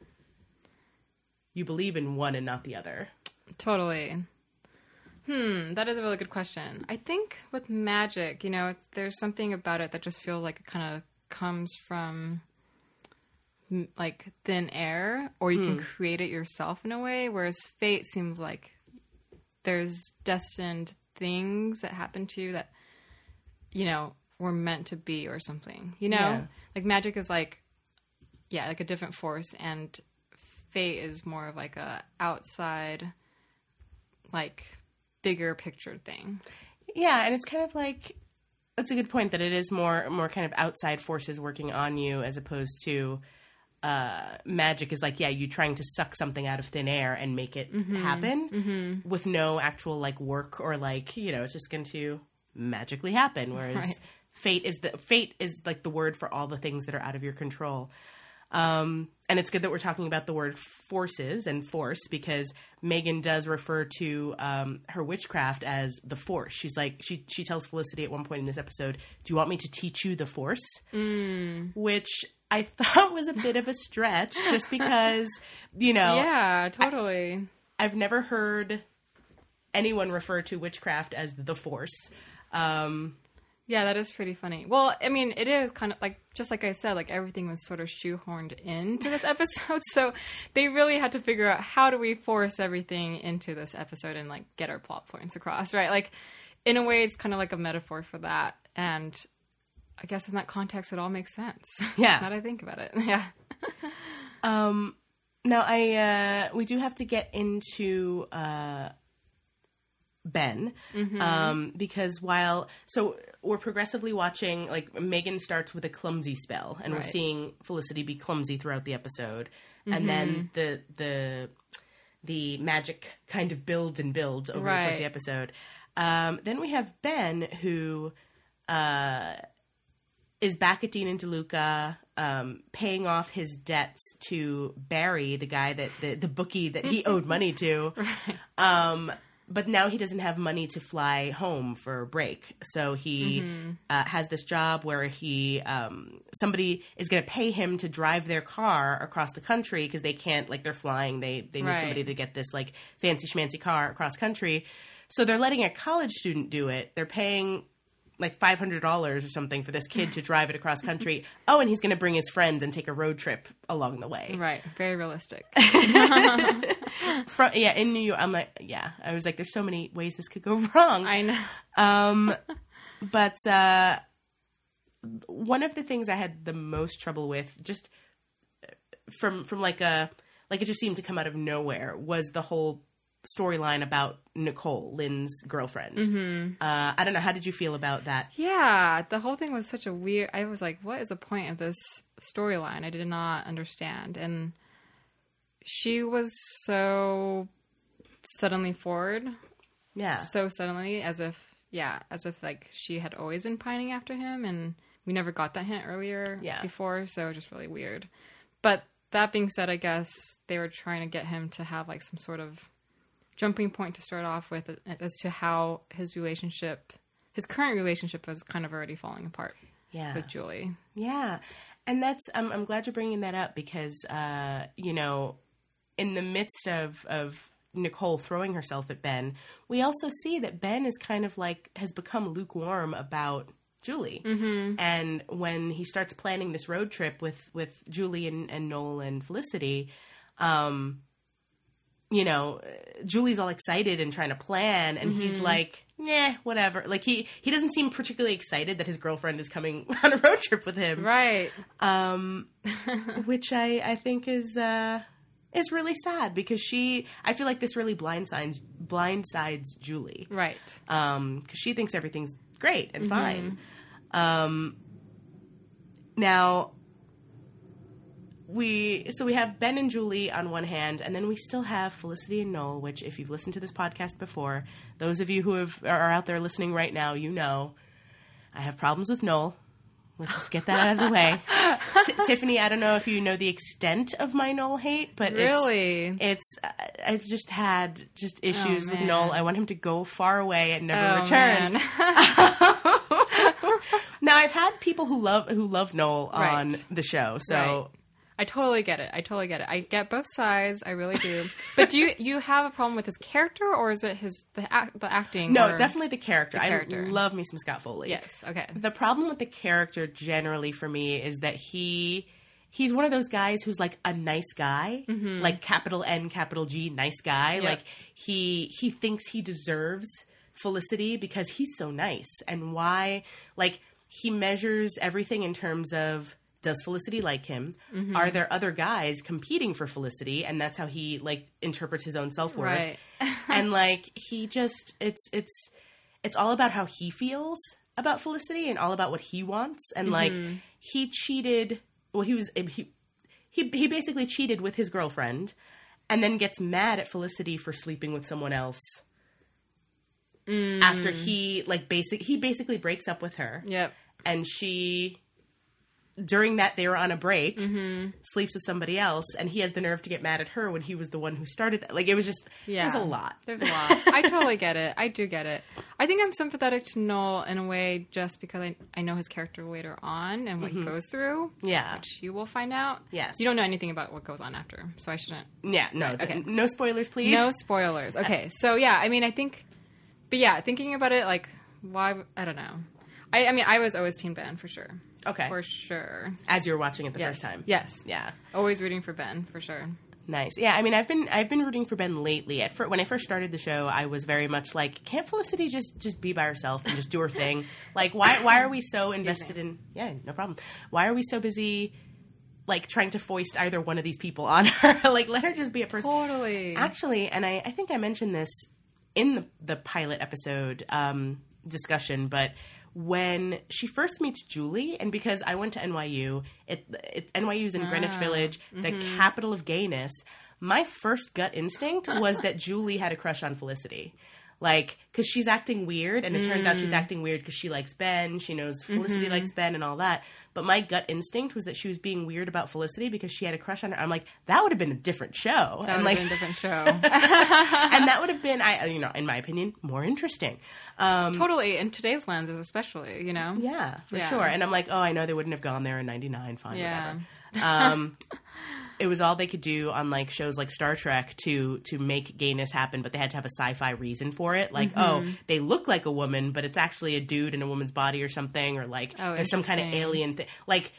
you believe in one and not the other? Totally. Hmm, that is a really good question. I think with magic, you know, it's, there's something about it that just feels like it kind of comes from m- like thin air, or you hmm. can create it yourself in a way, whereas fate seems like there's destined things that happen to you that, you know, were meant to be or something, you know? Yeah. Like magic is like, yeah, like a different force, and fate is more of like a outside, like bigger picture thing. Yeah, and it's kind of like, that's a good point, that it is more more kind of outside forces working on you, as opposed to uh, magic is like, yeah, you trying to suck something out of thin air and make it mm-hmm. happen mm-hmm. with no actual like work, or like, you know, it's just going to magically happen. Whereas right. fate is the fate is like the word for all the things that are out of your control. Um, and it's good that we're talking about the word forces and force, because Megan does refer to um, her witchcraft as the force. She's like, she she tells Felicity at one point in this episode, do you want me to teach you the force? Mm. Which I thought was a bit of a stretch, just because, you know. Yeah, totally. I, I've never heard anyone refer to witchcraft as the force. Um Yeah, that is pretty funny. Well, I mean, it is kind of like, just like I said, like everything was sort of shoehorned into this episode. So they really had to figure out, how do we force everything into this episode and like get our plot points across, right? Like in a way, it's kind of like a metaphor for that. And I guess in that context, it all makes sense. Yeah. Now that I think about it. Yeah. um, now I, uh, we do have to get into, uh, Ben, mm-hmm. um, because while, so we're progressively watching, like Megan starts with a clumsy spell, and right. we're seeing Felicity be clumsy throughout the episode, mm-hmm. and then the the the magic kind of builds and builds over right. the course of the episode. Um, then we have Ben, who uh, is back at Dean and DeLuca, um, paying off his debts to Barry, the guy that the, the bookie that he owed money to. Right. Um, But now he doesn't have money to fly home for a break. So he mm-hmm. uh, has this job where he um, somebody is going to pay him to drive their car across the country, because they can't, like, they're flying. They they need right. somebody to get this, like, fancy schmancy car across country. So they're letting a college student do it. They're paying like five hundred dollars or something for this kid to drive it across country. Oh, and he's going to bring his friends and take a road trip along the way. Right. Very realistic. From, yeah, in New York, I'm like, yeah. I was like, there's so many ways this could go wrong. I know. Um, but uh, one of the things I had the most trouble with, just from from like a, like it just seemed to come out of nowhere, was the whole storyline about Nicole, Lynn's girlfriend. Mm-hmm. Uh, I don't know. How did you feel about that? Yeah, the whole thing was such a weird... I was like, what is the point of this storyline? I did not understand. And she was so suddenly forward. Yeah. So suddenly, as if, yeah, as if like she had always been pining after him, and we never got that hint earlier yeah. before, so just really weird. But that being said, I guess they were trying to get him to have like some sort of jumping point to start off with as to how his relationship, his current relationship was kind of already falling apart yeah. with Julie. Yeah. And that's, um, I'm glad you're bringing that up because, uh, you know, in the midst of, of Nicole throwing herself at Ben, we also see that Ben is kind of like, has become lukewarm about Julie. Mm-hmm. And when he starts planning this road trip with, with Julie and, and Noel and Felicity, um, you know, Julie's all excited and trying to plan, and mm-hmm. he's like, nah, whatever. Like, he, he doesn't seem particularly excited that his girlfriend is coming on a road trip with him. Right. Um, which I, I think is, uh, is really sad because she, I feel like this really blindsides, blindsides Julie. Right. Um, because she thinks everything's great and mm-hmm. fine. Um, now, we, so we have Ben and Julie on one hand, and then we still have Felicity and Noel, which if you've listened to this podcast before, those of you who have, are out there listening right now, you know, I have problems with Noel. Let's just get that out of the way. T- Tiffany, I don't know if you know the extent of my Noel hate, but really? it's, it's I've just had just issues oh, with Noel. I want him to go far away and never oh, return. Now, I've had people who love who love Noel on right. the show, so right. I totally get it. I totally get it. I get both sides. I really do. But do you you have a problem with his character, or is it his the act, the acting? No, or definitely the character. the character. I love me some Scott Foley. Yes. Okay. The problem with the character generally for me is that he he's one of those guys who's like a nice guy, mm-hmm. like capital N, capital G, nice guy. Yep. Like he he thinks he deserves Felicity because he's so nice, and why like he measures everything in terms of, does Felicity like him? Mm-hmm. Are there other guys competing for Felicity? And that's how he like interprets his own self-worth. Right. And like he just it's it's it's all about how he feels about Felicity and all about what he wants. And mm-hmm. like he cheated. Well, he was he he he basically cheated with his girlfriend, and then gets mad at Felicity for sleeping with someone else. Mm. After he like basic he basically breaks up with her. Yep. And she, during that, they were on a break, mm-hmm. sleeps with somebody else, and he has the nerve to get mad at her when he was the one who started that. Like, it was just, yeah. there's a lot. There's a lot. I totally get it. I do get it. I think I'm sympathetic to Noel in a way just because I, I know his character later on and what mm-hmm. he goes through. Yeah. Which you will find out. Yes. You don't know anything about what goes on after, so I shouldn't. Yeah, no. Right, okay. No spoilers, please. No spoilers. Okay, so yeah, I mean, I think, but yeah, thinking about it, like, why, I don't know. I, I mean, I was always Team Ben, for sure. Okay. For sure. As you were watching it the yes. first time. Yes. Yeah. Always rooting for Ben, for sure. Nice. Yeah, I mean, I've been I've been rooting for Ben lately. At first, when I first started the show, I was very much like, can't Felicity just, just be by herself and just do her thing? Like, why why are we so invested in... Yeah, no problem. Why are we so busy, like, trying to foist either one of these people on her? Like, let her just be a person. Totally. Actually, and I, I think I mentioned this in the, the pilot episode um, discussion, but... when she first meets Julie, and because I went to N Y U, it, it N Y U's in ah, Greenwich Village, the mm-hmm. capital of gayness, my first gut instinct was that Julie had a crush on Felicity. Like, because she's acting weird, and it mm. turns out she's acting weird because she likes Ben, she knows Felicity mm-hmm. likes Ben and all that. But my gut instinct was that she was being weird about Felicity because she had a crush on her. I'm like, that would have been a different show. That would like, have been a different show. And that would have been, I, you know, in my opinion, more interesting. Um, totally. In today's lenses, especially, you know? Yeah, for yeah. sure. And I'm like, oh, I know they wouldn't have gone there in ninety-nine. Fine, yeah. whatever. Um, it was all they could do on like shows like Star Trek to to make gayness happen, but they had to have a sci-fi reason for it. Like, mm-hmm. oh, they look like a woman, but it's actually a dude in a woman's body or something, or like oh, there's some kind of alien thing. Like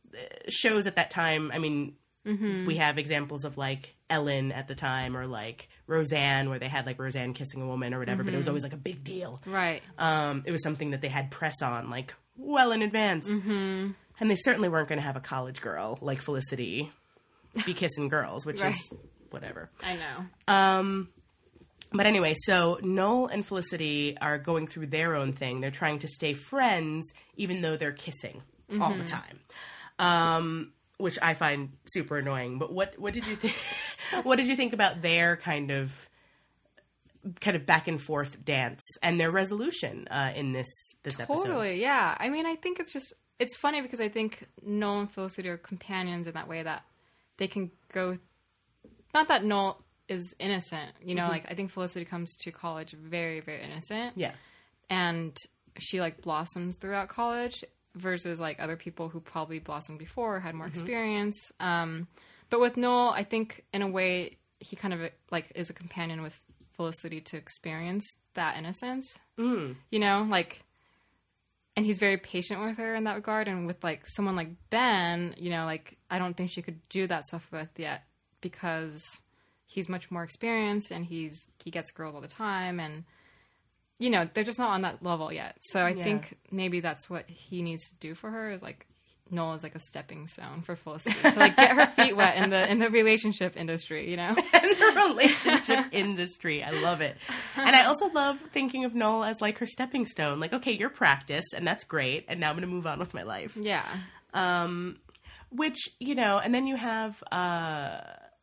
shows at that time, I mean, mm-hmm. we have examples of like Ellen at the time, or like Roseanne, where they had like Roseanne kissing a woman or whatever, mm-hmm. but it was always like a big deal. Right. Um, it was something that they had press on like well in advance. Mm-hmm. And they certainly weren't going to have a college girl like Felicity be kissing girls, which right. is whatever. I know. Um, But anyway, so Noel and Felicity are going through their own thing. They're trying to stay friends, even though they're kissing mm-hmm. all the time, um, which I find super annoying. But what what did you think? What did you think about their kind of kind of back and forth dance and their resolution uh, in this this episode? Totally, yeah. I mean, I think it's just it's funny because I think Noel and Felicity are companions in that way that they can go. Not that Noel is innocent, you know, mm-hmm. like I think Felicity comes to college very, very innocent. Yeah. And she like blossoms throughout college versus like other people who probably blossomed before, had more mm-hmm. experience. Um, but with Noel, I think in a way he kind of like is a companion with Felicity to experience that innocence, mm. you know, like, and he's very patient with her in that regard. And with like someone like Ben, you know, like I don't think she could do that stuff with yet because he's much more experienced and he's he gets girls all the time, and you know they're just not on that level yet. So I yeah. think maybe that's what he needs to do for her is like Noel is like a stepping stone for Felicity to like get her feet wet in the in the relationship industry, you know. In the relationship industry, I love it. And I also love thinking of Noel as like her stepping stone. Like, okay, you're practice, and that's great, and now I'm going to move on with my life. Yeah. Um, which you know, and then you have. Uh,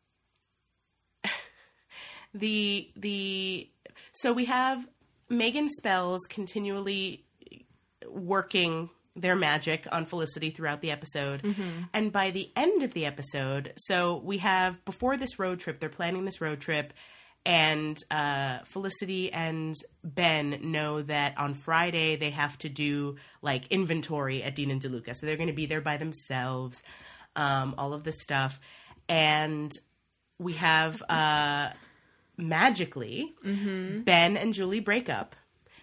The the so we have Megan Spells continually working their magic on Felicity throughout the episode. Mm-hmm. And by the end of the episode, so we have before this road trip, they're planning this road trip, and uh, Felicity and Ben know that on Friday they have to do like inventory at Dean and DeLuca. So they're going to be there by themselves, um, all of this stuff. And we have uh magically, mm-hmm. Ben and Julie break up,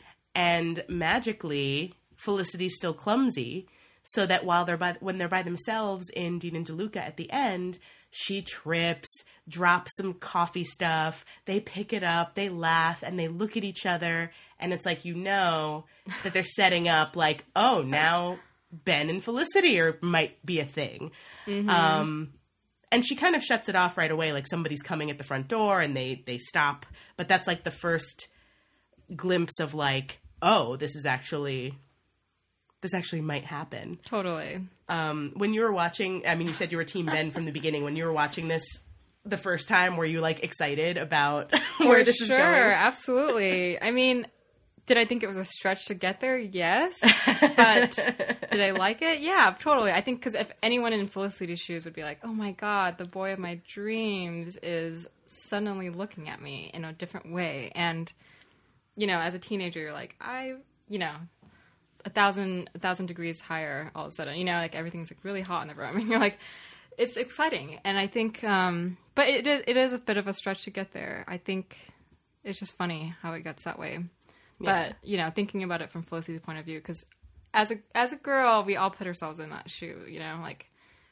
and magically Felicity's still clumsy, so that while they're by when they're by themselves in Dean and DeLuca at the end, she trips, drops some coffee stuff. They pick it up, they laugh, and they look at each other, and it's like you know that they're setting up like, oh, now Ben and Felicity are might be a thing. Mm-hmm. Um, And she kind of shuts it off right away, like somebody's coming at the front door and they, they stop. But that's like the first glimpse of like, oh, this is actually, this actually might happen. Totally. Um, when you were watching, I mean, you said you were Team Ben from the beginning. When you were watching this the first time, were you like excited about where For this sure, is going? Sure, absolutely. I mean, did I think it was a stretch to get there? Yes. But did I like it? Yeah, totally. I think because if anyone in Felicity's shoes would be like, oh my God, the boy of my dreams is suddenly looking at me in a different way. And, you know, as a teenager, you're like, I, you know, a thousand, a thousand degrees higher all of a sudden, you know, like everything's like really hot in the room. And you're like, it's exciting. And I think, um, but it, it is a bit of a stretch to get there. I think it's just funny how it gets that way. Yeah. But, you know, thinking about it from Felicity's point of view, because as a as a girl, we all put ourselves in that shoe, you know, like,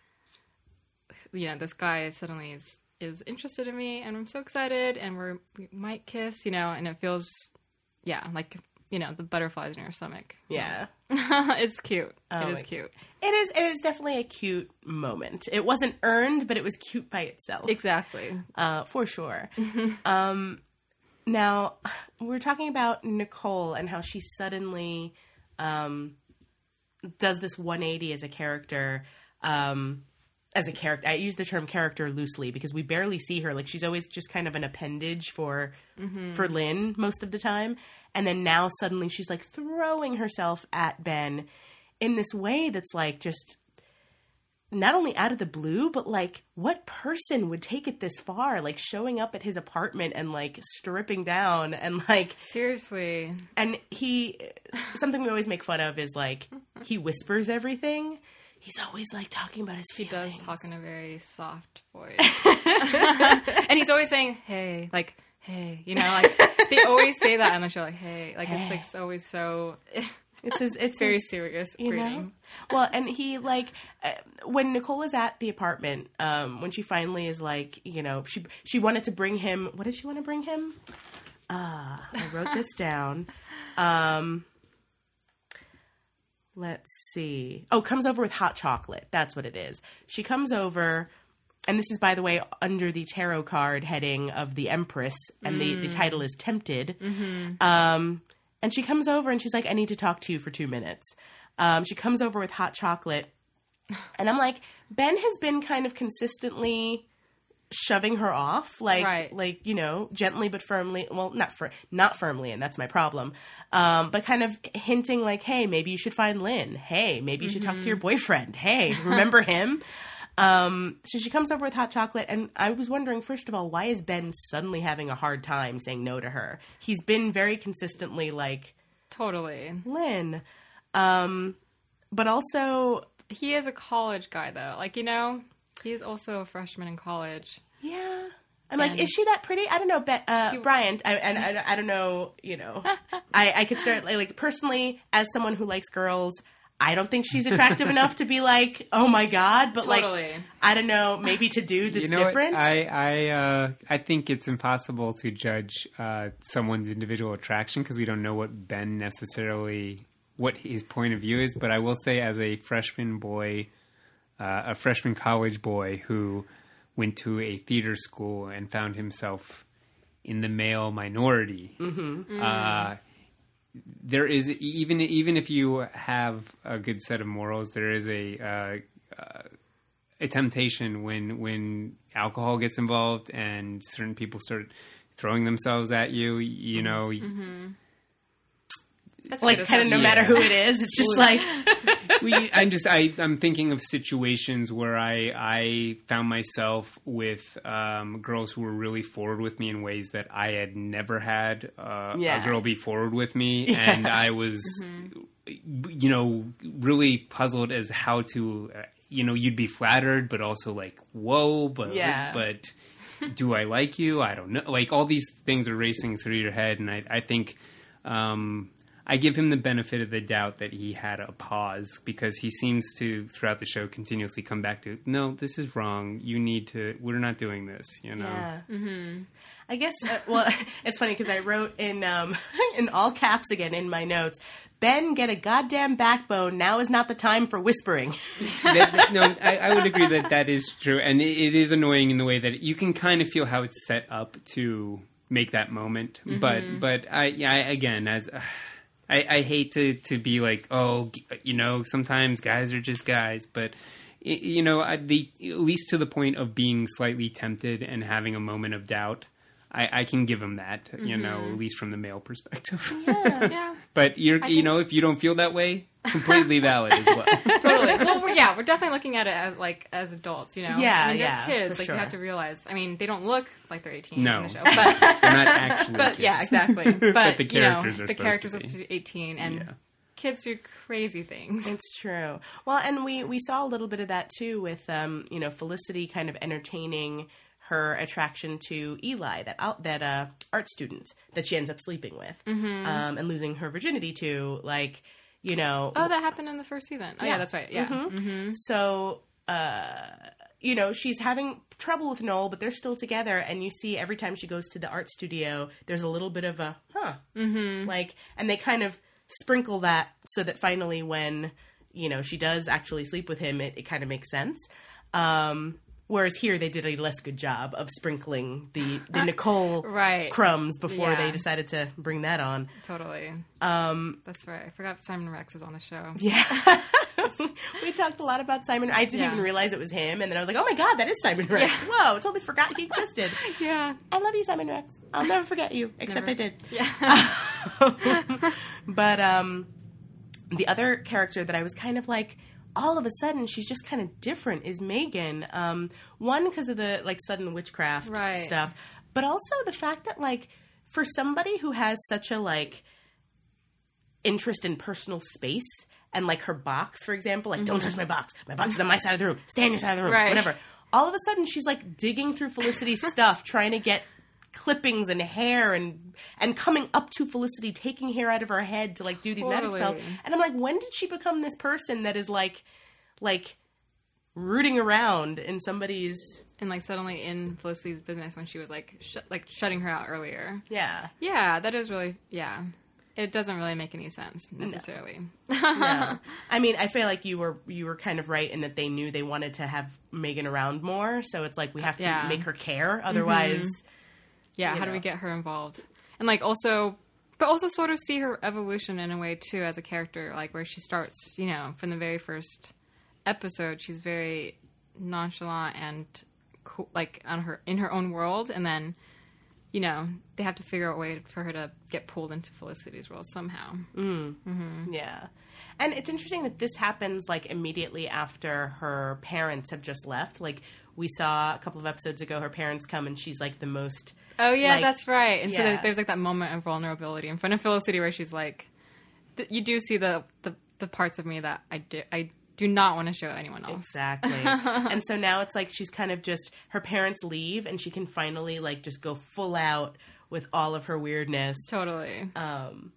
you know, this guy suddenly is, is interested in me, and I'm so excited, and we're, we might kiss, you know, and it feels, yeah, like, you know, the butterflies in your stomach. Yeah. It's cute. Oh, it is cute. It is, it is definitely a cute moment. It wasn't earned, but it was cute by itself. Exactly. Uh, for sure. um, Now, we're talking about Nicole and how she suddenly um, does this one eighty as a character. Um, as a character, I use the term character loosely because we barely see her. Like, she's always just kind of an appendage for mm-hmm. for Lynn most of the time. And then now suddenly she's like throwing herself at Ben in this way that's like just not only out of the blue, but like what person would take it this far? Like showing up at his apartment and like stripping down and like seriously. And he, something we always make fun of is like he whispers everything. He's always like talking about his feelings. He does talk in a very soft voice. And he's always saying, hey, like, hey, you know, like they always say that on the show, like, hey, like hey. It's like it's always so... It's his, it's, it's very his, serious you greeting. Know? Well, and he like uh, when Nicole is at the apartment, um, when she finally is like, you know, she she wanted to bring him. What did she want to bring him? Ah, uh, I wrote this down. Um, let's see. Oh, comes over with hot chocolate. That's what it is. She comes over and this is, by the way, under the tarot card heading of the Empress, and mm. the, the title is Tempted. Mm-hmm. Um, and she comes over and she's like, I need to talk to you for two minutes. Um, she comes over with hot chocolate. And I'm like, Ben has been kind of consistently shoving her off, like, right. like you know, gently but firmly. Well, not for, not firmly, and that's my problem. Um, but kind of hinting like, hey, maybe you should find Lynn. Hey, maybe you should mm-hmm. talk to your boyfriend. Hey, remember him? Um, so she comes over with hot chocolate, and I was wondering, first of all, why is Ben suddenly having a hard time saying no to her? He's been very consistently like, totally, Lynn. Um, but also, he is a college guy, though. Like, you know, he's also a freshman in college. Yeah. I'm like, and is she that pretty? I don't know, Be- uh, she, Brian. I, and I, I don't know, you know. I, I could certainly, like, personally, as someone who likes girls, I don't think she's attractive enough to be like, oh my God. But totally. like, I don't know, maybe to dudes it's you know different. What? I I uh, I think it's impossible to judge uh, someone's individual attraction because we don't know what Ben necessarily, what his point of view is. But I will say, as a freshman boy, uh, a freshman college boy who went to a theater school and found himself in the male minority. Mm-hmm. Uh, there is, even even if you have a good set of morals, there is a uh, uh, a temptation when when alcohol gets involved and certain people start throwing themselves at you. You know. Mm-hmm. That's like kind of no yeah. matter who it is, it's just like we. I'm just I I'm thinking of situations where I I found myself with um, girls who were really forward with me in ways that I had never had uh, yeah. a girl be forward with me, yeah. and I was mm-hmm. you know really puzzled as how to uh, you know you'd be flattered, but also like whoa, but yeah. but do I like you? I don't know. Like all these things are racing through your head, and I I think. Um, I give him the benefit of the doubt that he had a pause because he seems to, throughout the show, continuously come back to, no, this is wrong. You need to, we're not doing this, you know? Yeah. Mm-hmm. I guess, uh, well, it's funny because I wrote in um, in all caps again in my notes, Ben, get a goddamn backbone. Now is not the time for whispering. that, that, no, I, I would agree that that is true. And it, it is annoying in the way that you can kind of feel how it's set up to make that moment. Mm-hmm. But, but I, yeah, I, again, as... Uh, I, I hate to, to be like, oh, you know, sometimes guys are just guys. But, you know, I, the, at least to the point of being slightly tempted and having a moment of doubt, I, I can give him that, you mm-hmm. know, at least from the male perspective. Yeah. yeah. But, you're, you know, if you don't feel that way, completely valid as well. Totally. Well, we're, yeah, we're definitely looking at it as, like, as adults, you know? Yeah, I mean, they're yeah, kids. for Like, sure. you have to realize, I mean, they don't look like they're eighteen no. in the show. But, they're not actually But, kids. yeah, exactly. But, but the characters you know, are the supposed characters to are be. supposed to be eighteen, and Yeah. kids do crazy things. It's true. Well, and we, we saw a little bit of that, too, with, um, you know, Felicity kind of entertaining her attraction to Eli, that out, that uh, art student that she ends up sleeping with, mm-hmm. um, and losing her virginity to, like, you know. Oh, that happened in the first season. Oh, yeah, yeah that's right. Yeah. Mm-hmm. Mm-hmm. So, uh, you know, she's having trouble with Noel, but they're still together. And you see every time she goes to the art studio, there's a little bit of a, huh. Mm-hmm. Like, and they kind of sprinkle that so that finally when, you know, she does actually sleep with him, it, it kind of makes sense. Um, Whereas here they did a less good job of sprinkling the, the Nicole right. crumbs before Yeah. they decided to bring that on. Totally. Um, That's right. I forgot Simon Rex is on the show. Yeah. We talked a lot about Simon. I didn't Yeah. even realize it was him. And then I was like, oh my God, that is Simon Rex. Yeah. Whoa, I totally forgot he existed. Yeah. I love you, Simon Rex. I'll never forget you, except Never. I did. Yeah. But um, the other character that I was kind of like, all of a sudden she's just kind of different is Megan. Um, one, because of the like sudden witchcraft Right. stuff, but also the fact that like for somebody who has such a like interest in personal space and like her box, for example, like mm-hmm. don't touch my box. My box is on my side of the room. Stay on your side of the room. Right. Whatever. All of a sudden she's like digging through Felicity's stuff, trying to get clippings and hair and and coming up to Felicity, taking hair out of her head to like do these magic Totally. spells. And I'm like, when did she become this person that is like like rooting around in somebody's And like suddenly in Felicity's business when she was like sh- like shutting her out earlier. yeah. Yeah, that is really yeah. it doesn't really make any sense necessarily. No. I mean, I feel like you were you were kind of right in that they knew they wanted to have Megan around more, so it's like we have to Yeah. make her care, otherwise. Yeah, You how do we know. get her involved? And like also, but also sort of see her evolution in a way too as a character, like where she starts, you know, from the very first episode, she's very nonchalant and cool, like on her in her own world, and then, you know, they have to figure out a way for her to get pulled into Felicity's world somehow. Yeah. And it's interesting that this happens like immediately after her parents have just left. Like we saw a couple of episodes ago, her parents come and she's like the most. Oh yeah, like, that's right. And so yeah. there, there's like that moment of vulnerability in front of Felicity where she's like, th- you do see the, the the parts of me that I do I do not want to show anyone else. Exactly. And so now it's like she's kind of just, her parents leave and she can finally like just go full out with all of her weirdness. Totally. Um,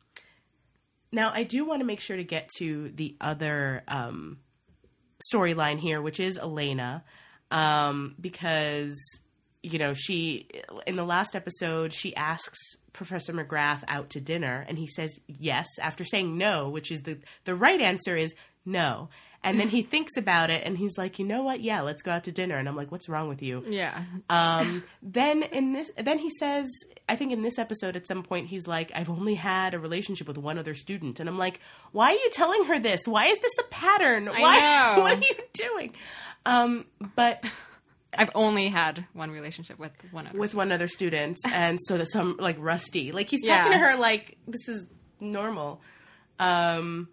now, I do want to make sure to get to the other um, storyline here, which is Elena, um, because, you know, she, in the last episode, she asks Professor McGrath out to dinner, and he says yes, after saying no, which is the, the right answer is no. And then he thinks about it, and he's like, you know what? Yeah, let's go out to dinner. And I'm like, what's wrong with you? Yeah. Um, then in this, then he says, I think in this episode at some point, he's like, I've only had a relationship with one other student. And I'm like, why are you telling her this? Why is this a pattern? I Why, know. what are you doing? Um, but I've only had one relationship with one other. with one other student. And so that's some like rusty, like he's Yeah. talking to her like this is normal. Um,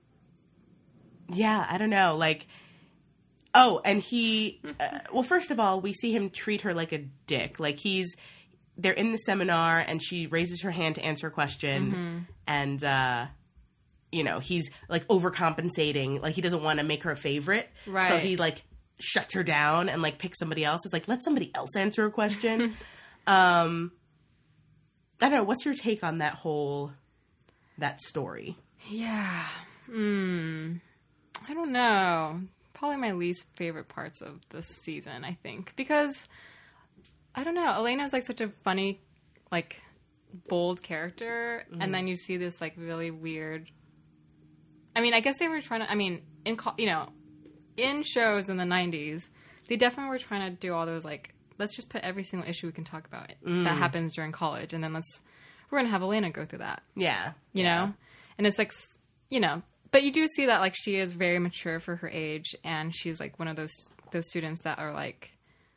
yeah, I don't know. Like, oh, and he, uh, well, first of all, we see him treat her like a dick. Like he's, they're in the seminar and she raises her hand to answer a question. Mm-hmm. And, uh, you know, he's like overcompensating. Like he doesn't want to make her a favorite. So Right. he like shuts her down and like picks somebody else. It's like, let somebody else answer a question. um, I don't know. What's your take on that whole, that story? Yeah. Hmm. I don't know. Probably my least favorite parts of this season, I think. Because, I don't know, Elena's like such a funny, like, bold character. Mm-hmm. And then you see this, like, really weird... I mean, I guess they were trying to... I mean, in co- you know, in shows in the nineties, they definitely were trying to do all those, like, let's just put every single issue we can talk about Mm. that happens during college. And then let's... We're going to have Elena go through that. Yeah. You yeah. know? And it's like, s- you know, but you do see that like she is very mature for her age, and she's like one of those those students that are like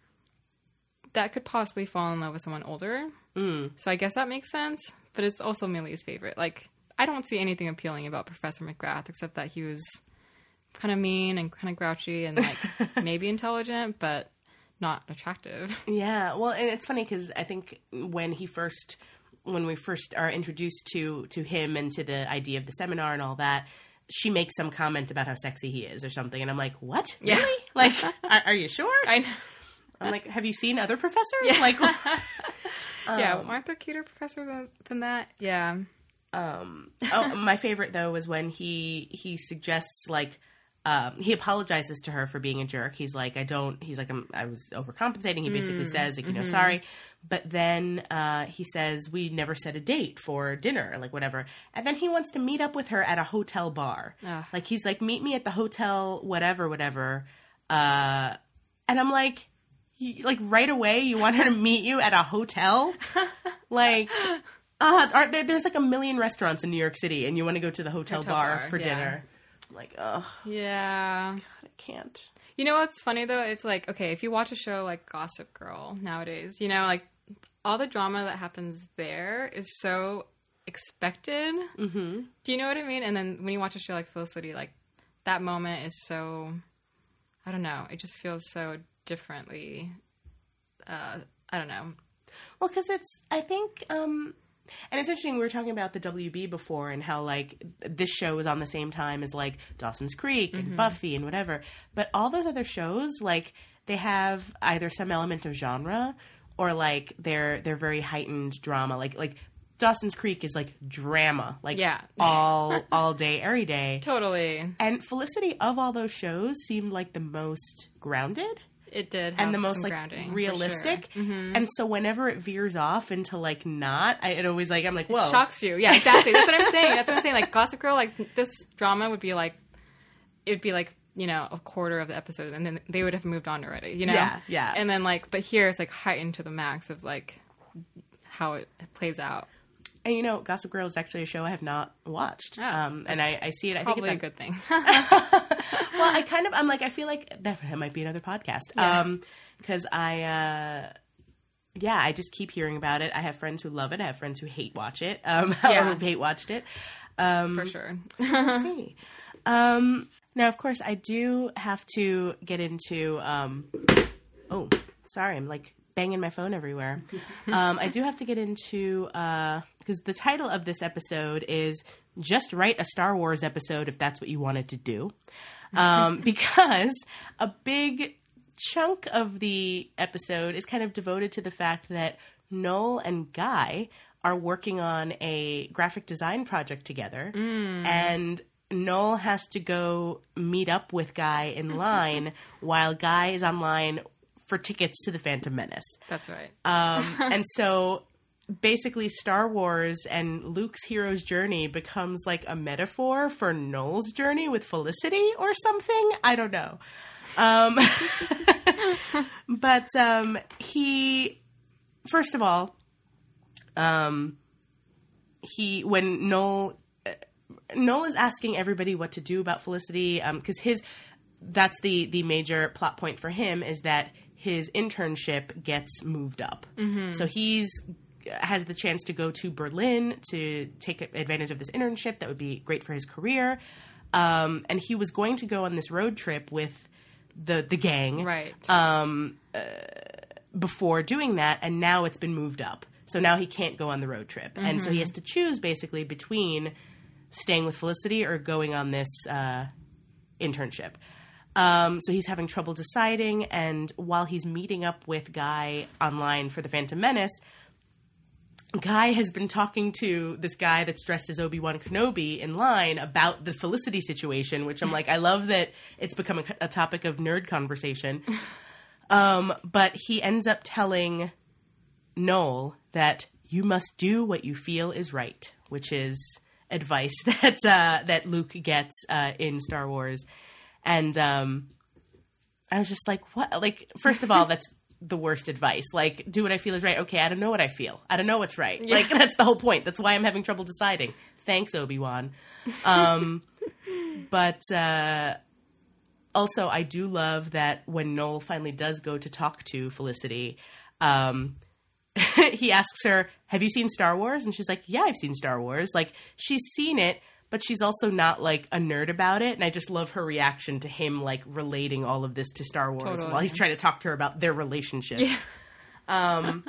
that could possibly fall in love with someone older. Mm. So I guess that makes sense, but it's also my least favorite. Like I don't see anything appealing about Professor McGrath except that he was kind of mean and kind of grouchy and like maybe intelligent, but not attractive. Yeah. Well, and it's funny because I think when he first, when we first are introduced to to him and to the idea of the seminar and all that, she makes some comment about how sexy he is or something, and I'm like, what? Yeah. Really? Like, are, are you sure? I know. I'm like, have you seen other professors? Like, yeah, um, aren't there cuter professors than- than that? Yeah. Um, oh, my favorite though was when he he suggests like um, he apologizes to her for being a jerk. He's like, I don't. He's like, I'm, I was overcompensating. He basically says, like, you know, sorry. But then uh, he says we never set a date for dinner, like whatever. And then he wants to meet up with her at a hotel bar. Ugh. Like he's like, meet me at the hotel, whatever, whatever. Uh, and I'm like, you, like right away, you want her to meet you at a hotel, like. Uh, are there, there's like a million restaurants in New York City, and you want to go to the hotel, Hotel bar, bar, for yeah. dinner. I'm like, oh, Yeah. I can't. You know what's funny though? It's like, okay, if you watch a show like Gossip Girl nowadays, you know, like all the drama that happens there is so expected. Mm-hmm. Do you know what I mean? And then when you watch a show like Felicity, like that moment is so, I don't know, it just feels so differently. Uh, I don't know. Well, because it's, I think, um, and it's interesting, we were talking about the W B before and how, like, this show is on the same time as, like, Dawson's Creek and Buffy and whatever. But all those other shows, like, they have either some element of genre or, like, they're they're very heightened drama. Like, like Dawson's Creek is, like, drama. Like, Yeah. all, all day, every day. Totally. And Felicity, of all those shows, seemed like the most grounded. It did have and the most some like grounding, for realistic. sure. Mm-hmm. And so whenever it veers off into like not, I it always like I'm like, whoa, it shocks you. Yeah, exactly. That's what I'm saying. That's what I'm saying. Like Gossip Girl, like this drama would be like, it would be like, you know, a quarter of the episode, and then they would have moved on already. You know, Yeah, yeah. And then like, but here it's like heightened to the max of like how it plays out. And you know, Gossip Girl is actually a show I have not watched. Oh, um, and I, I see it. I think Probably it's a good thing. well, I kind of, I'm like, I feel like that, that might be another podcast. Yeah. Um, cause I, uh, yeah, I just keep hearing about it. I have friends who love it. I have friends who hate watch it. Um, Yeah. or who hate watched it. Um, For sure. let's see. Um, now, of course, I do have to get into, um, oh, sorry. I'm like banging my phone everywhere. um, I do have to get into, uh, because the title of this episode is Just Write a Star Wars Episode if that's what you wanted to do. Um, because a big chunk of the episode is kind of devoted to the fact that Noel and Guy are working on a graphic design project together. Mm. And Noel has to go meet up with Guy in line while Guy is online for tickets to the Phantom Menace. That's right. Um, and so basically Star Wars and Luke's hero's journey becomes like a metaphor for Noel's journey with Felicity or something. I don't know. Um, but um, he, first of all, um, he, when Noel, uh, Noel is asking everybody what to do about Felicity, um, because his, that's the, the major plot point for him is that his internship gets moved up. Mm-hmm. So he's has the chance to go to Berlin to take advantage of this internship that would be great for his career. Um, and he was going to go on this road trip with the the gang, right? Um, uh, before doing that, and now it's been moved up. So now he can't go on the road trip, mm-hmm. and so he has to choose basically between staying with Felicity or going on this uh, internship. Um, so he's having trouble deciding, and while he's meeting up with Guy online for the Phantom Menace, Guy has been talking to this guy that's dressed as Obi-Wan Kenobi in line about the Felicity situation, which I'm like, I love that it's become a, a topic of nerd conversation. Um, but he ends up telling Noel that you must do what you feel is right, which is advice that uh, that Luke gets uh, in Star Wars. And um, I was just like, what? Like, first of all, that's the worst advice. Like, do what I feel is right. Okay, I don't know what I feel. I don't know what's right. Yeah. Like, that's the whole point. That's why I'm having trouble deciding. Thanks, Obi-Wan. Um, but uh, also, I do love that when Noel finally does go to talk to Felicity, um, he asks her, have you seen Star Wars? And she's like, yeah, I've seen Star Wars. Like, she's seen it, but she's also not, like, a nerd about it. And I just love her reaction to him, like, relating all of this to Star Wars Totally. while he's trying to talk to her about their relationship. Yeah. Um,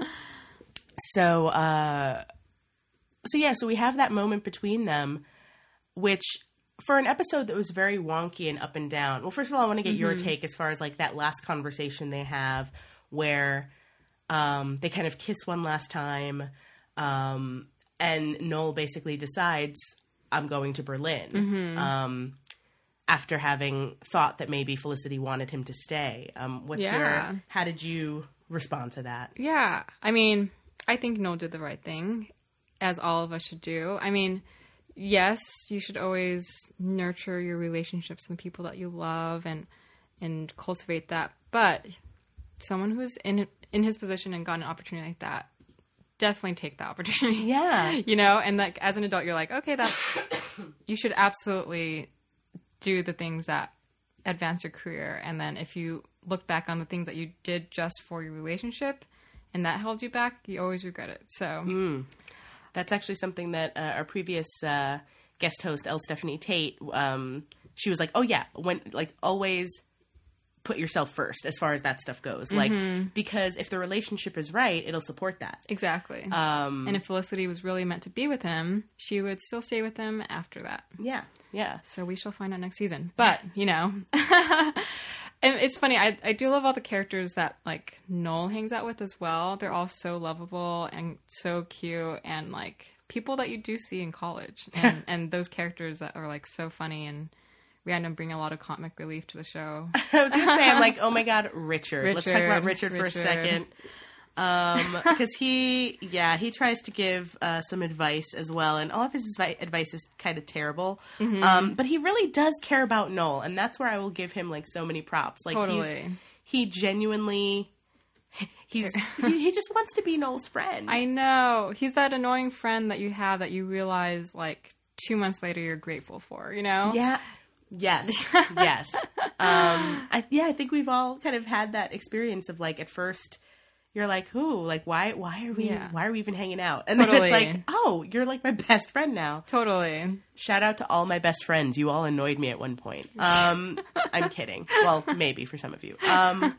so, uh, so yeah, so we have that moment between them, which, for an episode that was very wonky and up and down, well, first of all, I want to get mm-hmm. your take as far as, like, that last conversation they have where um, they kind of kiss one last time, um, and Noel basically decides, I'm going to Berlin, mm-hmm. um, after having thought that maybe Felicity wanted him to stay. Um, what's Yeah. your, how did you respond to that? Yeah. I mean, I think Noel did the right thing, as all of us should do. I mean, yes, you should always nurture your relationships and the people that you love and and cultivate that. But someone who's in in his position and got an opportunity like that, definitely take the opportunity. Yeah. You know, and like as an adult, you're like, okay, that you should absolutely do the things that advance your career. And then if you look back on the things that you did just for your relationship and that held you back, you always regret it. So mm. That's actually something that uh, our previous uh, guest host, L. Stephanie Tate, um, she was like, oh yeah, when like always put yourself first as far as that stuff goes. Mm-hmm. Like, because if the relationship is right, it'll support that. Exactly. Um, and if Felicity was really meant to be with him, she would still stay with him after that. Yeah. Yeah. So we shall find out next season. But, you know, and it's funny. I, I do love all the characters that like Noel hangs out with as well. They're all so lovable and so cute and like people that you do see in college and, and those characters that are like so funny and random bring a lot of comic relief to the show. I was going to say, I'm like, oh my God, Richard. Richard Let's talk about Richard, for a Richard. second. Um, because he, yeah, he tries to give uh, some advice as well, and all of his advi- advice is kind of terrible. Mm-hmm. Um, but he really does care about Noel, and that's where I will give him like so many props. Like Totally. he's, he genuinely, he's he, he just wants to be Noel's friend. I know. He's that annoying friend that you have that you realize like two months later you're grateful for, you know? Yeah. Yes. Yes. Um, I, yeah, I think we've all kind of had that experience of like at first you're like, "Who? Like, why? Why are we? Yeah. Why are we even hanging out?" And Totally. then it's like, "Oh, you're like my best friend now." Totally. Shout out to all my best friends. You all annoyed me at one point. Um, I'm kidding. Well, maybe for some of you. Um,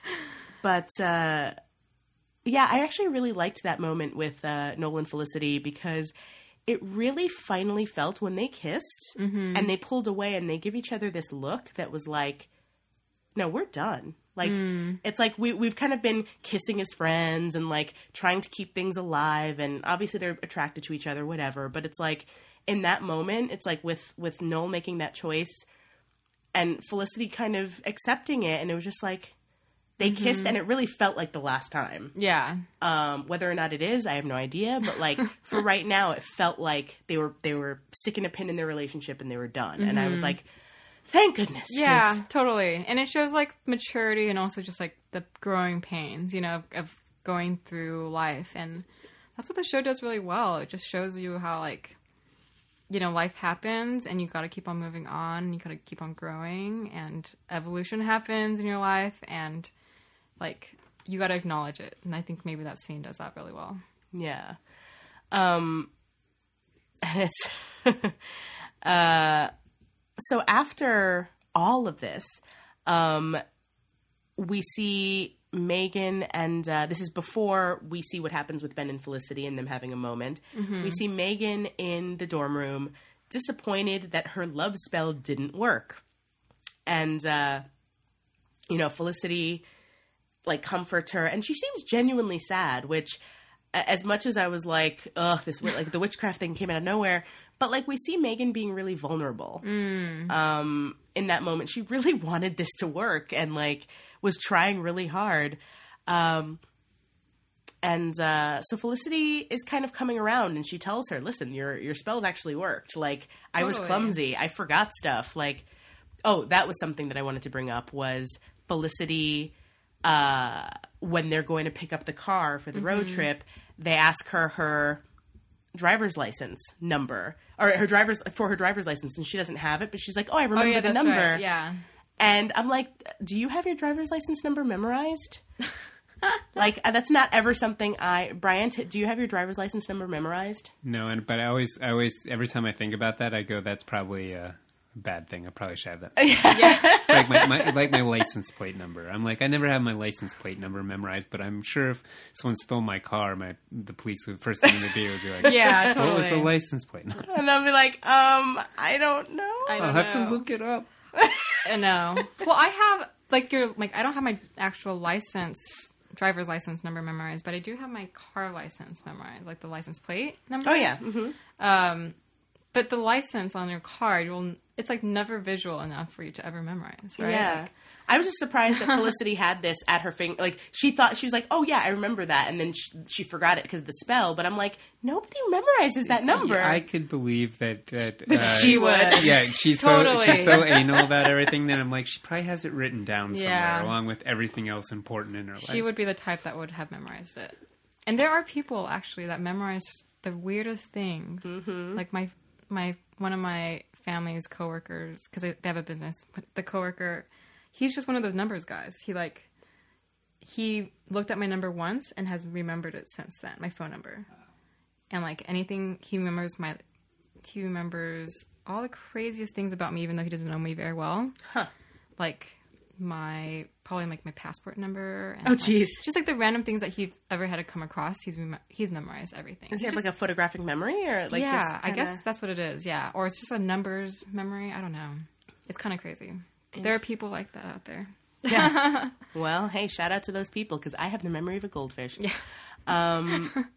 but uh, yeah, I actually really liked that moment with uh, Noel and Felicity because it really finally felt when they kissed Mm-hmm. and they pulled away and they give each other this look that was like, no, we're done. Like, Mm. it's like we, we've kind of been kissing as friends and like trying to keep things alive. And obviously they're attracted to each other, whatever. But it's like in that moment, it's like with, with Noel making that choice and Felicity kind of accepting it. And it was just like they Mm-hmm. kissed and it really felt like the last time. Yeah. Um, whether or not it is, I have no idea. But like for right now, it felt like they were they were sticking a pin in their relationship and they were done. And I was like, thank goodness. 'cause- Yeah, totally. And it shows like maturity and also just like the growing pains, you know, of, of going through life. And that's what the show does really well. It just shows you how like, you know, life happens and you got to keep on moving on and you got to keep on growing and evolution happens in your life and like you got to acknowledge it. And I think maybe that scene does that really well. Yeah. Um, and it's, uh, so after all of this, um, we see Megan and, uh, this is before we see what happens with Ben and Felicity and them having a moment. We see Megan in the dorm room, disappointed that her love spell didn't work. And, uh, you know, Felicity like comforts her and she seems genuinely sad, which a- as much as I was like, ugh, this wi- like the witchcraft thing came out of nowhere, but like we see Megan being really vulnerable. Um, in that moment, she really wanted this to work and like was trying really hard. Um, and uh, so Felicity is kind of coming around and she tells her, listen, your your spells actually worked. Like I was Totally. clumsy. I forgot stuff. Like, oh, that was something that I wanted to bring up was Felicity, uh, when they're going to pick up the car for the road trip, they ask her her driver's license number or her driver's for her driver's license and she doesn't have it, but she's like, oh, I remember oh, yeah, the that's number. right. Yeah. And I'm like, do you have your driver's license number memorized? Like, uh, that's not ever something I... Brian, t- do you have your driver's license number memorized? No, and but I always, I always, every time I think about that, I go, "That's probably a bad thing. I probably should have that." It's like my, my like my license plate number. I'm like, I never have my license plate number memorized, but I'm sure if someone stole my car, my the police would first thing they do would be like, Yeah, totally. "What was the license plate number?" And I'll be like, um, I don't know. I I'll don't have know. to look it up. I know. Well, I have like your like I don't have my actual license driver's license number memorized, but I do have my car license memorized, like the license plate number. Oh, yeah. hmm Um, but the license on your card, will it's like never visual enough for you to ever memorize, right? Yeah. Like, I was just surprised that Felicity had this at her finger. Like, she thought, she was like, oh, yeah, I remember that. And then she, she forgot it because of the spell. But I'm like, nobody memorizes that number. Yeah, I could believe that. That, That uh, she would. Yeah, she's so Totally. she's so anal about everything that I'm like, she probably has it written down somewhere Yeah. along with everything else important in her life. she would be the type that would have memorized it. And there are people actually that memorize the weirdest things. Mm-hmm. Like my my one of my family's coworkers, because they have a business. But the coworker, he's just one of those numbers guys. He like he looked at my number once and has remembered it since then. My phone number, and like anything he remembers my he remembers all the craziest things about me, even though he doesn't know me very well. Huh. Like my probably like my passport number. And Oh, like, jeez. just like the random things that he's ever had to come across. He's mem- he's memorized everything. Does he He's have just- like a photographic memory or like yeah, just I guess kinda- that's what it is. Yeah, or it's just a numbers memory. I don't know. It's kind of crazy. There are people like that out there. Yeah. Well, hey, shout out to those people because I have the memory of a goldfish. Yeah. Um,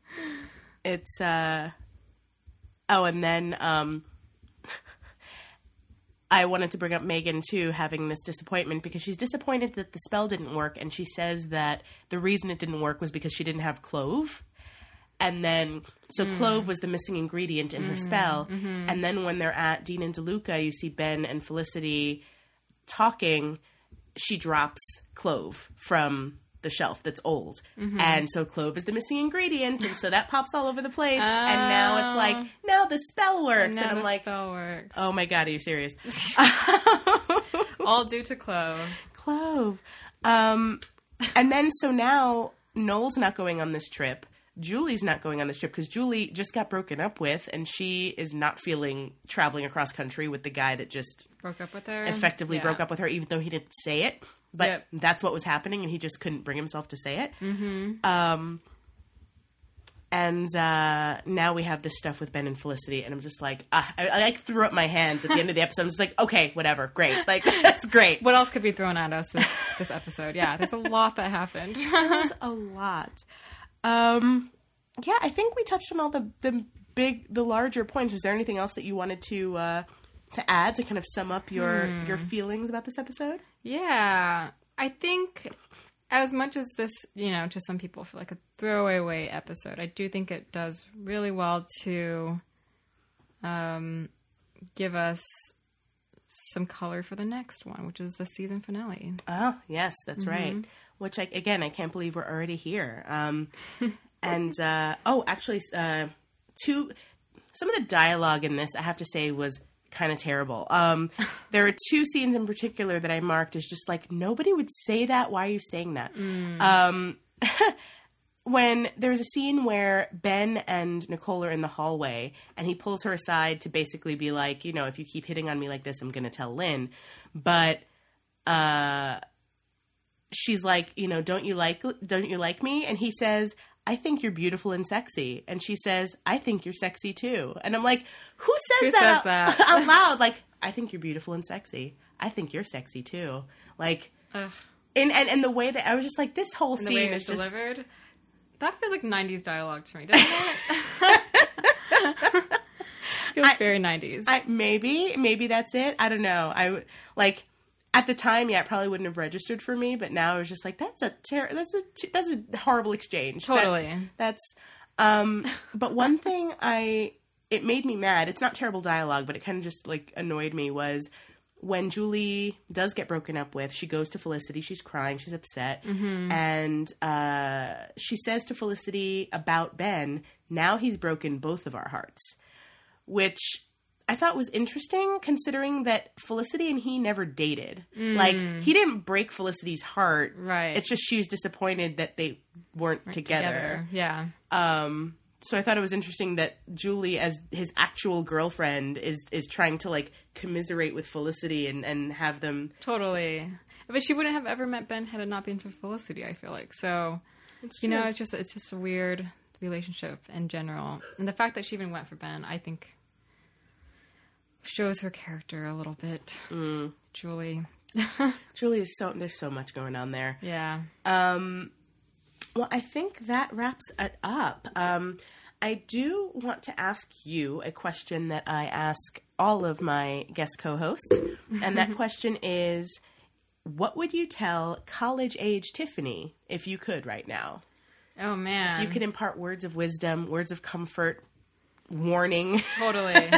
it's uh, oh, and then um, I wanted to bring up Megan, too, having this disappointment because she's disappointed that the spell didn't work. And she says that the reason it didn't work was because she didn't have clove. And then, so mm. clove was the missing ingredient in mm. her spell. Mm-hmm. And then when they're at Dean and DeLuca, you see Ben and Felicity talking. She drops clove from the shelf that's old. Mm-hmm. And so clove is the missing ingredient. And so that pops all over the place. Oh. And now it's like, now the spell worked. And, and I'm the like, spell works. Oh my God, are you serious? All due to clove. Clove. Um, and then, so now Noel's not going on this trip. Julie's not going on this trip because Julie just got broken up with, and she is not feeling traveling across country with the guy that just broke up with her. Effectively yeah. broke up with her, even though he didn't say it. But yep. that's what was happening, and he just couldn't bring himself to say it. Mm-hmm. Um, and uh, now we have this stuff with Ben and Felicity, and I'm just like, uh, I, I like threw up my hands at the end of the episode. I'm just like, okay, whatever, great, like that's great. What else could be thrown at us this, this episode? Yeah, there's a lot that happened. There's a lot. Um, yeah, I think we touched on all the the big, the larger points. Was there anything else that you wanted to uh, to add to kind of sum up your hmm. your feelings about this episode? Yeah, I think as much as this, you know, to some people feel like a throwaway episode, I do think it does really well to um, give us some color for the next one, which is the season finale. Oh, yes, that's mm-hmm. right. Which, I, again, I can't believe we're already here. Um, and, uh, oh, actually, uh, two, some of the dialogue in this, I have to say, was kind of terrible. Um, there are two scenes in particular that I marked as just like, nobody would say that. Why are you saying that? Mm. Um, when there's a scene where Ben and Nicole are in the hallway and he pulls her aside to basically be like, you know, if you keep hitting on me like this, I'm going to tell Lynn. But, uh... she's like, you know, don't you like, don't you like me? And he says, I think you're beautiful and sexy. And she says, I think you're sexy too. And I'm like, who says who that, says out, that? out loud? Like, I think you're beautiful and sexy. I think you're sexy too. Like, Ugh. and, and, and the way that I was just like, this whole and scene the way is it's just delivered. That feels like nineties dialogue to me, doesn't it? Feels I, very nineties. I, maybe, maybe that's it. I don't know. I like, at the time, yeah, it probably wouldn't have registered for me, but now I was just like, that's a ter- that's a that's a horrible exchange. Totally. That, that's, um, but one thing I, it made me mad. It's not terrible dialogue, but it kind of just like annoyed me was when Julie does get broken up with, she goes to Felicity, she's crying, she's upset, mm-hmm. and uh, she says to Felicity about Ben, now he's broken both of our hearts, which I thought was interesting considering that Felicity and he never dated. Mm. Like, he didn't break Felicity's heart. Right. It's just she was disappointed that they weren't Right together. together. Yeah. Um, so I thought it was interesting that Julie, as his actual girlfriend, is is trying to, like, commiserate with Felicity and, and have them... Totally. But she wouldn't have ever met Ben had it not been for Felicity, I feel like. So, it's you know, it's just it's just a weird relationship in general. And the fact that she even went for Ben, I think... shows her character a little bit. Mm. Julie. Julie is so... There's so much going on there. Yeah. Um, well, I think that wraps it up. Um, I do want to ask you a question that I ask all of my guest co-hosts. And that question is, what would you tell college-age Tiffany if you could right now? Oh, man. If you could impart words of wisdom, words of comfort, warning. Totally.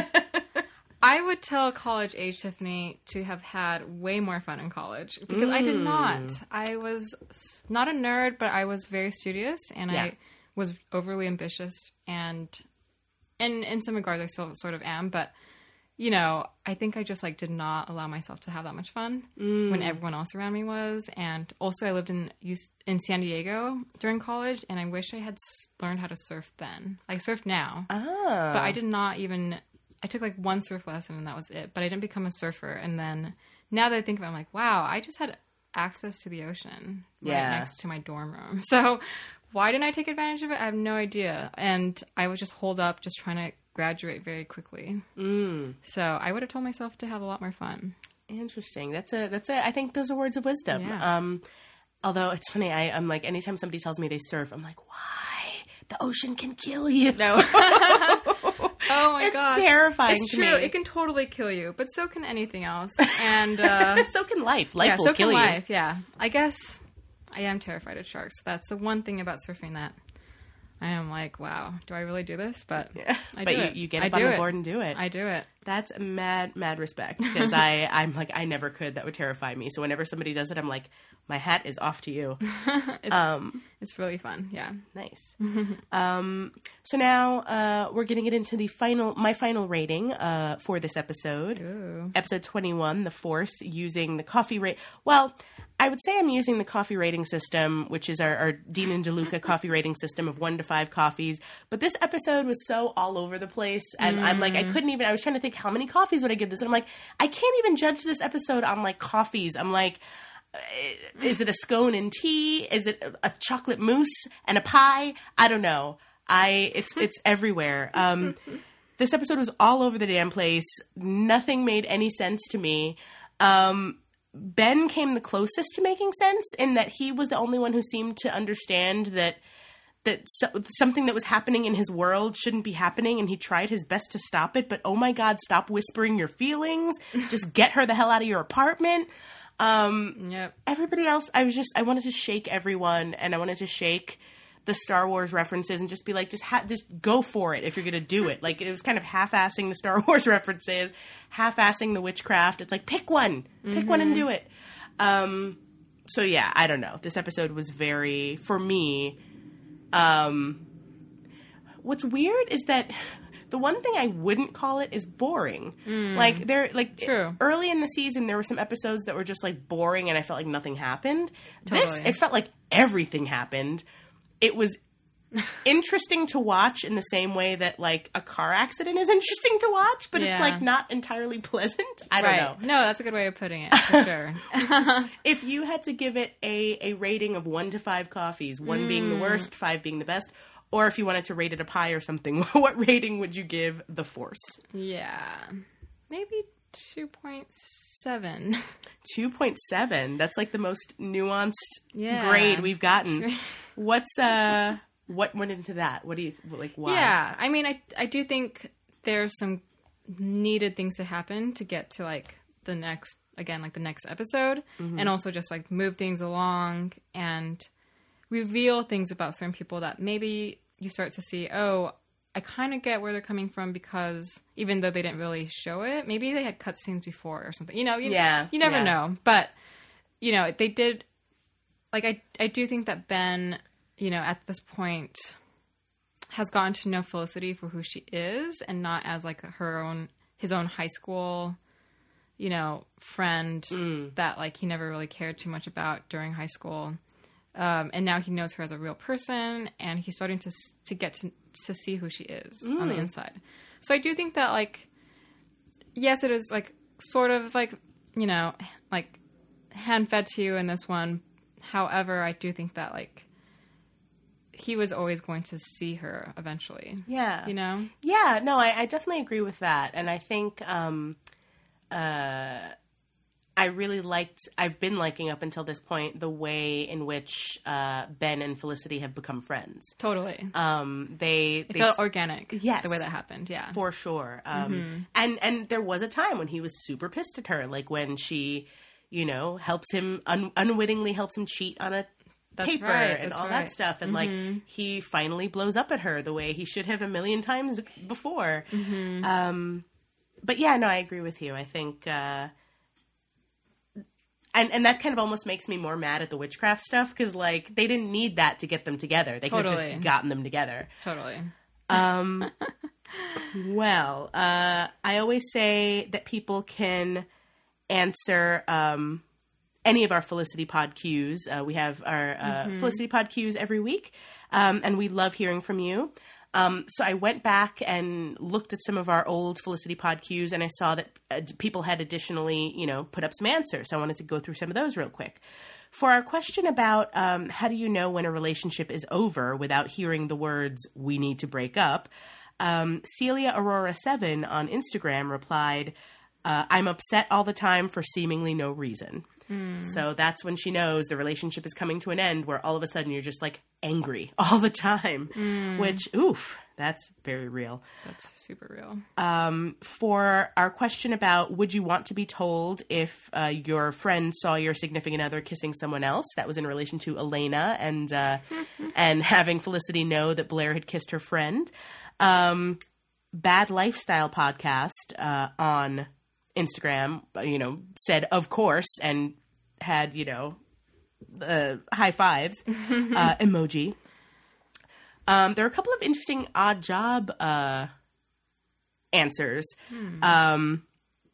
I would tell college-age Tiffany to have had way more fun in college because mm. I did not. I was not a nerd, but I was very studious and yeah. I was overly ambitious. And, and in some regards, I still sort of am. But, you know, I think I just like did not allow myself to have that much fun mm. when everyone else around me was. And also, I lived in in San Diego during college, and I wish I had learned how to surf then. I surf now, oh. but I did not even. I took like one surf lesson and that was it, but I didn't become a surfer. And then now that I think of it, I'm like, wow, I just had access to the ocean yeah. right next to my dorm room. So why didn't I take advantage of it? I have no idea. And I was just holed up, just trying to graduate very quickly. Mm. So I would have told myself to have a lot more fun. Interesting. That's a, that's a, I think those are words of wisdom. Yeah. Um, although it's funny, I, I'm like, anytime somebody tells me they surf, I'm like, why? The ocean can kill you. No. Oh my it's god, terrifying It's to true. me. It can totally kill you, but so can anything else. And uh, so can life. Life yeah, will so kill can you. life. Yeah, I guess I am terrified of sharks. That's the one thing about surfing that I am like, wow, do I really do this? But Yeah. I But do you, it. you get I up on do the it. board and do it. I do it. That's mad, mad respect because I, I'm like, I never could. That would terrify me. So whenever somebody does it, I'm like, my hat is off to you. It's, Um, it's really fun. Yeah. nice. um, so now uh, we're getting it into the final, my final rating uh, for this episode. Ooh. Episode twenty-one, The Force, using the coffee rate. Well, I would say I'm using the coffee rating system, which is our, our Dean and DeLuca coffee rating system of one to five coffees. But this episode was so all over the place. And I'm like, I couldn't even, I was trying to think, how many coffees would I give this? And I'm like, I can't even judge this episode on like coffees. I'm like, is it a scone and tea? Is it a, a chocolate mousse and a pie? I don't know. I, it's, it's everywhere. Um, this episode was all over the damn place. Nothing made any sense to me. Um, Ben came the closest to making sense in that he was the only one who seemed to understand that that so, something that was happening in his world shouldn't be happening, and he tried his best to stop it. But oh my God, stop whispering your feelings. Just get her the hell out of your apartment. Um, Yep. everybody else, I was just, I wanted to shake everyone, and I wanted to shake the Star Wars references and just be like, just ha- just go for it if you're going to do it. Like, it was kind of half-assing the Star Wars references, half-assing the witchcraft. It's like, pick one. Pick Mm-hmm. one and do it. Um, so, yeah, I don't know. This episode was very, for me, um, what's weird is that the one thing I wouldn't call it is boring. Like, there, like, True. early in the season, there were some episodes that were just, like, boring and I felt like nothing happened. Totally. This, it felt like everything happened. It was interesting to watch in the same way that, like, a car accident is interesting to watch, but Yeah. it's, like, not entirely pleasant. I don't Right. know. No, that's a good way of putting it, for sure. If you had to give it a, a rating of one to five coffees, one being the worst, five being the best, or if you wanted to rate it a pie or something, what rating would you give The Force? Yeah. Maybe two point seven. two point seven. That's like the most nuanced Yeah. grade we've gotten. Sure. What's, uh, what went into that? What do you, like, why? Yeah. I mean, I, I do think there's some needed things to happen to get to, like, the next, again, like the next episode. Mm-hmm. And also just, like, move things along and reveal things about certain people that maybe you start to see, oh, I kind of get where they're coming from because even though they didn't really show it, maybe they had cutscenes before or something. You know, you, Yeah, you never yeah. know. But, you know, they did, like, I, I do think that Ben, you know, at this point has gotten to know Felicity for who she is and not as, like, her own, his own high school, you know, friend that, like, he never really cared too much about during high school. Um, and now he knows her as a real person, and he's starting to to get to to see who she is on the inside. So I do think that, like, yes, it is, like, sort of, like, you know, like, hand-fed to you in this one. However, I do think that, like, he was always going to see her eventually. Yeah. You know? Yeah, no, I, I definitely agree with that. And I think um, uh, I really liked, I've been liking up until this point, the way in which uh, Ben and Felicity have become friends. Totally. Um, they, It they felt organic. Yes. The way that happened, yeah. For sure. Um, Mm-hmm. and, and there was a time when he was super pissed at her, like when she, you know, helps him, un- unwittingly helps him cheat on a That's paper right, and that's all right. that stuff. And like, he finally blows up at her the way he should have a million times before. Mm-hmm. Um, but yeah, no, I agree with you. I think, uh, and, and that kind of almost makes me more mad at the witchcraft stuff because, like, they didn't need that to get them together. They could have Totally. just gotten them together. Totally. Um, well, uh, I always say that people can answer um, any of our Felicity Pod Qs. Uh, we have our uh, Felicity Pod Qs every week, um, and we love hearing from you. Um, so I went back and looked at some of our old Felicity Pod Qs, and I saw that uh, people had additionally, you know, put up some answers. So I wanted to go through some of those real quick. For our question about um, how do you know when a relationship is over without hearing the words, we need to break up, um, Celia Aurora seven on Instagram replied, uh, I'm upset all the time for seemingly no reason. So that's when she knows the relationship is coming to an end, where all of a sudden you're just like angry all the time, which, oof, That's very real. That's super real. Um, for our question about would you want to be told if uh, your friend saw your significant other kissing someone else, that was in relation to Elena and uh, and having Felicity know that Blair had kissed her friend. Um, Bad Lifestyle Podcast uh, on Instagram, you know, said of course and had, you know, uh, high fives uh, emoji. Um, there are a couple of interesting odd job uh, answers. Hmm. Um,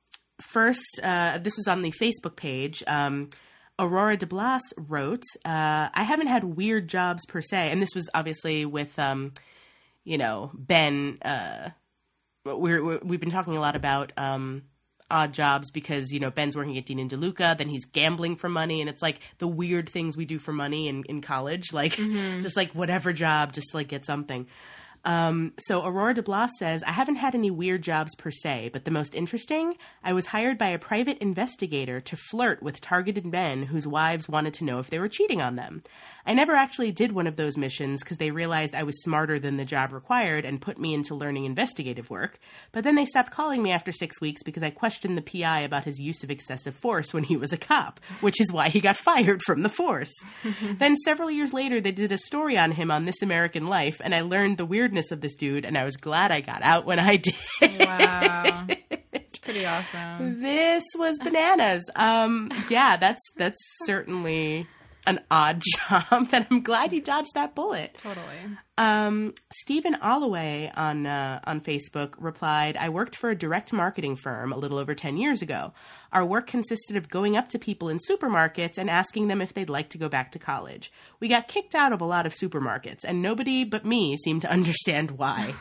first, uh, this was on the Facebook page. Um, Aurora de Blas wrote, uh, I haven't had weird jobs per se. And this was obviously with, um, you know, Ben. Uh, we're, we're, we've been talking a lot about um, odd jobs because, you know, Ben's working at Dean and DeLuca, then he's gambling for money, and it's like the weird things we do for money in, in college, like mm-hmm. just like whatever job, just to like get something. Um, so Aurora de Blas says, I haven't had any weird jobs per se, but the most interesting, I was hired by a private investigator to flirt with targeted men whose wives wanted to know if they were cheating on them. I never actually did one of those missions because they realized I was smarter than the job required and put me into learning investigative work. But then they stopped calling me after six weeks because I questioned the P I about his use of excessive force when he was a cop, which is why he got fired from the force. Then several years later, they did a story on him on This American Life, and I learned the weirdness of this dude, and I was glad I got out when I did. Wow. It's pretty awesome. This was bananas. Um, yeah, that's that's certainly an odd job that I'm glad you dodged that bullet. Totally. Um, Stephen Alloway on uh, on Facebook replied, I worked for a direct marketing firm a little over ten years ago. Our work consisted of going up to people in supermarkets and asking them if they'd like to go back to college. We got kicked out of a lot of supermarkets, and nobody but me seemed to understand why.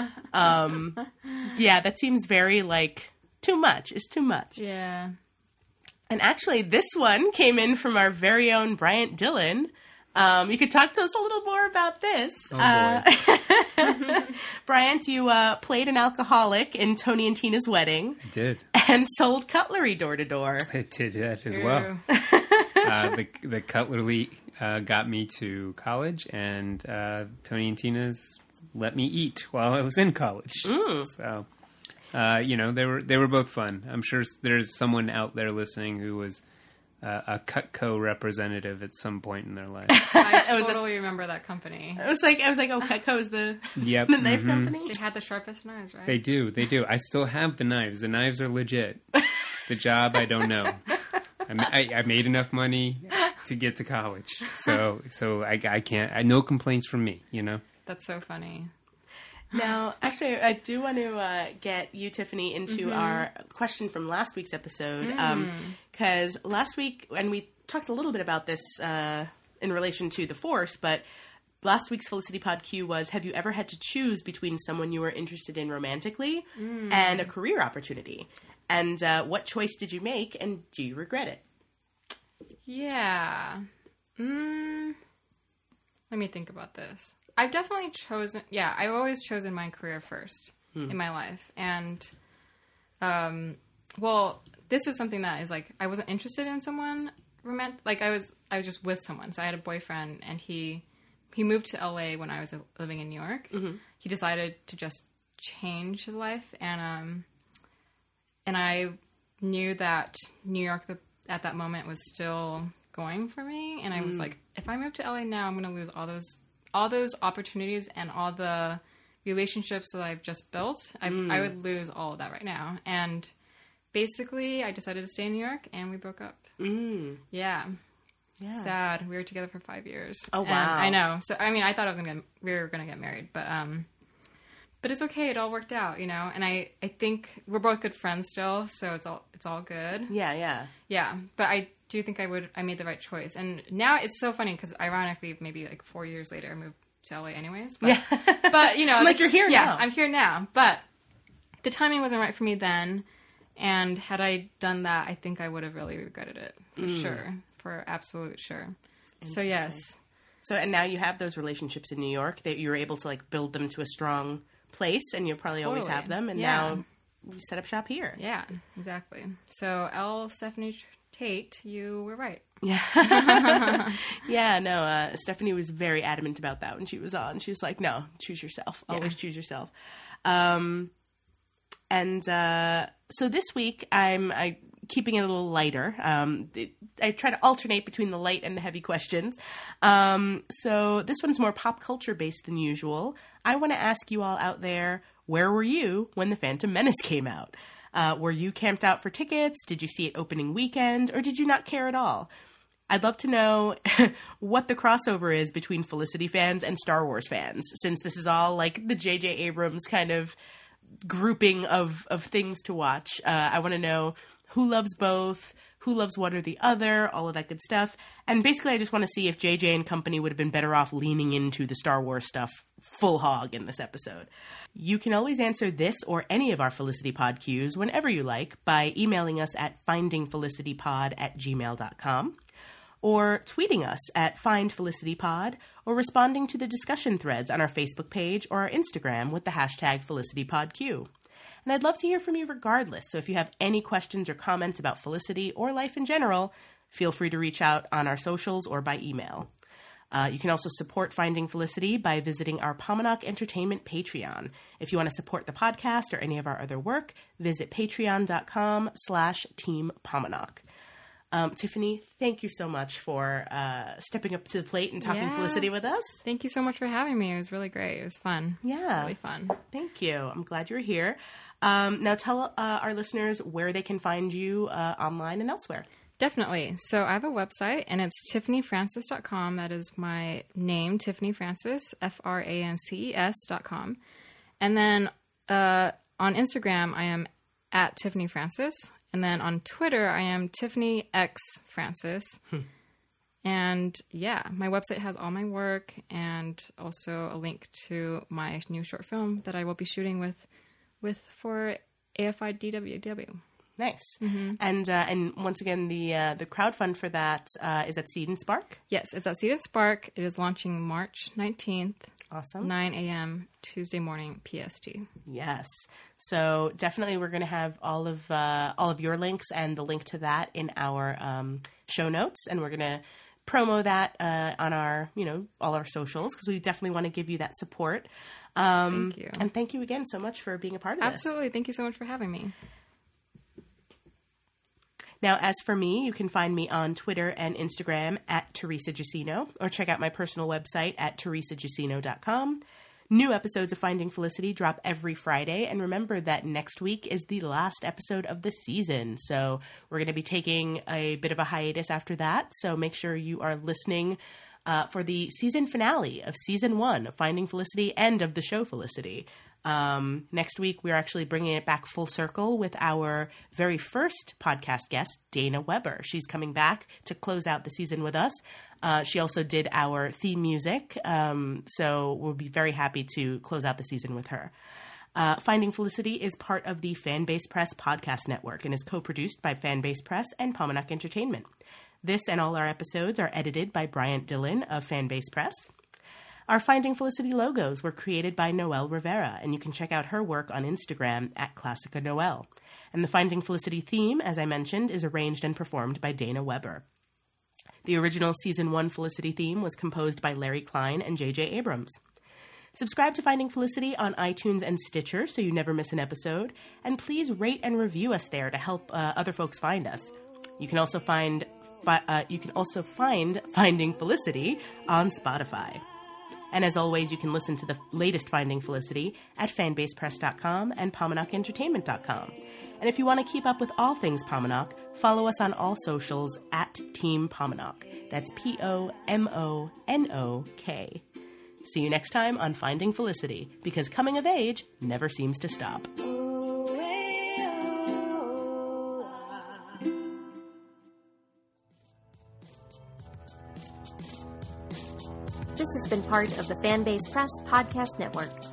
um, yeah, that seems very, like, too much. It's too much. Yeah. And actually, this one came in from our very own Bryant Dillon. Um, you could talk to us a little more about this. Oh, boy. Uh, Bryant, you uh, played an alcoholic in Tony and Tina's wedding. I did. And sold cutlery door to door. I did that as Ew. well. uh, the, the cutlery uh, got me to college, and uh, Tony and Tina's let me eat while I was in college. Mm. So... Uh, you know, they were they were both fun. I'm sure there's someone out there listening who was uh, a Cutco representative at some point in their life. I was totally remember that company. I was like, I was like, oh, Cutco is the, yep. the knife mm-hmm. company. They had the sharpest knives, right? They do, they do. I still have the knives. The knives are legit. The job, I don't know. I, I, I made enough money to get to college, so so I, I can't. I, no complaints from me. You know. That's so funny. Now, actually, I do want to uh, get you, Tiffany, into mm-hmm. our question from last week's episode. Because mm. um, last week, and we talked a little bit about this uh, in relation to the Force, but last week's Felicity Pod Q was, have you ever had to choose between someone you were interested in romantically mm. and a career opportunity? And uh, what choice did you make, and do you regret it? Yeah. Mm. Let me think about this. I've definitely chosen, yeah, I've always chosen my career first hmm. in my life. And, um, well, this is something that is like, I wasn't interested in someone romantic, like I was, I was just with someone. So I had a boyfriend, and he, he moved to L A when I was living in New York. Mm-hmm. He decided to just change his life. And, um, and I knew that New York the, at that moment was still going for me. And I was mm. like, if I move to L A now, I'm going to lose all those all those opportunities and all the relationships that I've just built. I, mm. I would lose all of that right now. And basically, I decided to stay in New York, and we broke up. Mm. Yeah. Yeah. Sad. We were together for five years. Oh, wow. And I know. So, I mean, I thought I was gonna get, we were going to get married, but, um, but it's okay. It all worked out, you know? And I, I think we're both good friends still, so it's all, it's all good. Yeah, yeah. Yeah. But I do you think I would, I made the right choice. And now it's so funny because ironically, maybe like four years later, I moved to L A anyways. But, yeah. but you know. like, like you're here yeah, now. I'm here now. But the timing wasn't right for me then. And had I done that, I think I would have really regretted it. For mm. sure. For absolute sure. So yes. So, and now you have those relationships in New York that you were able to like build them to a strong place, and you'll probably totally. always have them. And yeah. now you set up shop here. Yeah, exactly. So L. Stephanie Tate, you were right. Yeah. Yeah, no, uh, Stephanie was very adamant about that when she was on. She was like, no, choose yourself. Always Yeah. choose yourself. Um, and uh, so this week, I'm I, keeping it a little lighter. Um, it, I try to alternate between the light and the heavy questions. Um, so this one's more pop culture based than usual. I want to ask you all out there, where were you when The Phantom Menace came out? Uh, were you camped out for tickets? Did you see it opening weekend? Or did you not care at all? I'd love to know what the crossover is between Felicity fans and Star Wars fans, since this is all like the J J Abrams kind of grouping of, of things to watch. Uh, I want to know who loves both, who loves one or the other, all of that good stuff. And basically, I just want to see if J J and company would have been better off leaning into the Star Wars stuff full hog in this episode. You can always answer this or any of our Felicity Pod Qs whenever you like by emailing us at findingfelicitypod at gmail dot com. Or tweeting us at FindFelicityPod, or responding to the discussion threads on our Facebook page or our Instagram with the hashtag FelicityPodQ. And I'd love to hear from you regardless, so if you have any questions or comments about Felicity or life in general, feel free to reach out on our socials or by email. Uh, you can also support Finding Felicity by visiting our Pomanock Entertainment Patreon. If you want to support the podcast or any of our other work, visit patreon.com slash Team Pomanock. Um, Tiffany, thank you so much for uh, stepping up to the plate and talking Yeah. Felicity with us. Thank you so much for having me. It was really great. It was fun. Yeah. Really fun. Thank you. I'm glad you're here. Um, now tell uh, our listeners where they can find you uh, online and elsewhere. Definitely. So I have a website, and it's tiffany francis dot com. That is my name, Tiffany Francis, F R A N C E S dot com. And then uh, on Instagram, I am at Tiffany Francis. And then on Twitter, I am Tiffany X Francis. And yeah, my website has all my work and also a link to my new short film that I will be shooting with with for A F I D W W. Nice. Mm-hmm. And uh, and once again, the uh, the crowdfund for that uh, is at Seed and Spark. Yes, it's at Seed and Spark. It is launching March nineteenth, Awesome. nine a.m. Tuesday morning P S T. Yes. So definitely, we're going to have all of uh, all of your links and the link to that in our um, show notes, and we're going to promo that uh, on our you know all our socials because we definitely want to give you that support. Um, Thank you. And thank you again so much for being a part of this. Absolutely. Thank you so much for having me. Now, as for me, you can find me on Twitter and Instagram at Teresa Giacino, or check out my personal website at teresa giacino dot com. New episodes of Finding Felicity drop every Friday, and remember that next week is the last episode of the season, so we're going to be taking a bit of a hiatus after that, so make sure you are listening uh, for the season finale of Season one of Finding Felicity and of the show Felicity. Um, next week, we're actually bringing it back full circle with our very first podcast guest, Dana Weber. She's coming back to close out the season with us. Uh, she also did our theme music, um, so we'll be very happy to close out the season with her. Uh, Finding Felicity is part of the Fanbase Press podcast network and is co-produced by Fanbase Press and Pomanock Entertainment. This and all our episodes are edited by Bryant Dillon of Fanbase Press. Our Finding Felicity logos were created by Noelle Rivera, and you can check out her work on Instagram at Classica Noelle. And the Finding Felicity theme, as I mentioned, is arranged and performed by Dana Weber. The original Season one Felicity theme was composed by Larry Klein and J J Abrams. Subscribe to Finding Felicity on iTunes and Stitcher so you never miss an episode, and please rate and review us there to help uh, other folks find us. You can also find fi- uh, you can also find Finding Felicity on Spotify. And as always, you can listen to the latest Finding Felicity at fanbase press dot com and pomanock entertainment dot com. And if you want to keep up with all things Pomanock, follow us on all socials at Team Pomanock. That's P O M O N O K. See you next time on Finding Felicity, because coming of age never seems to stop. This has been part of the Fanbase Press Podcast Network.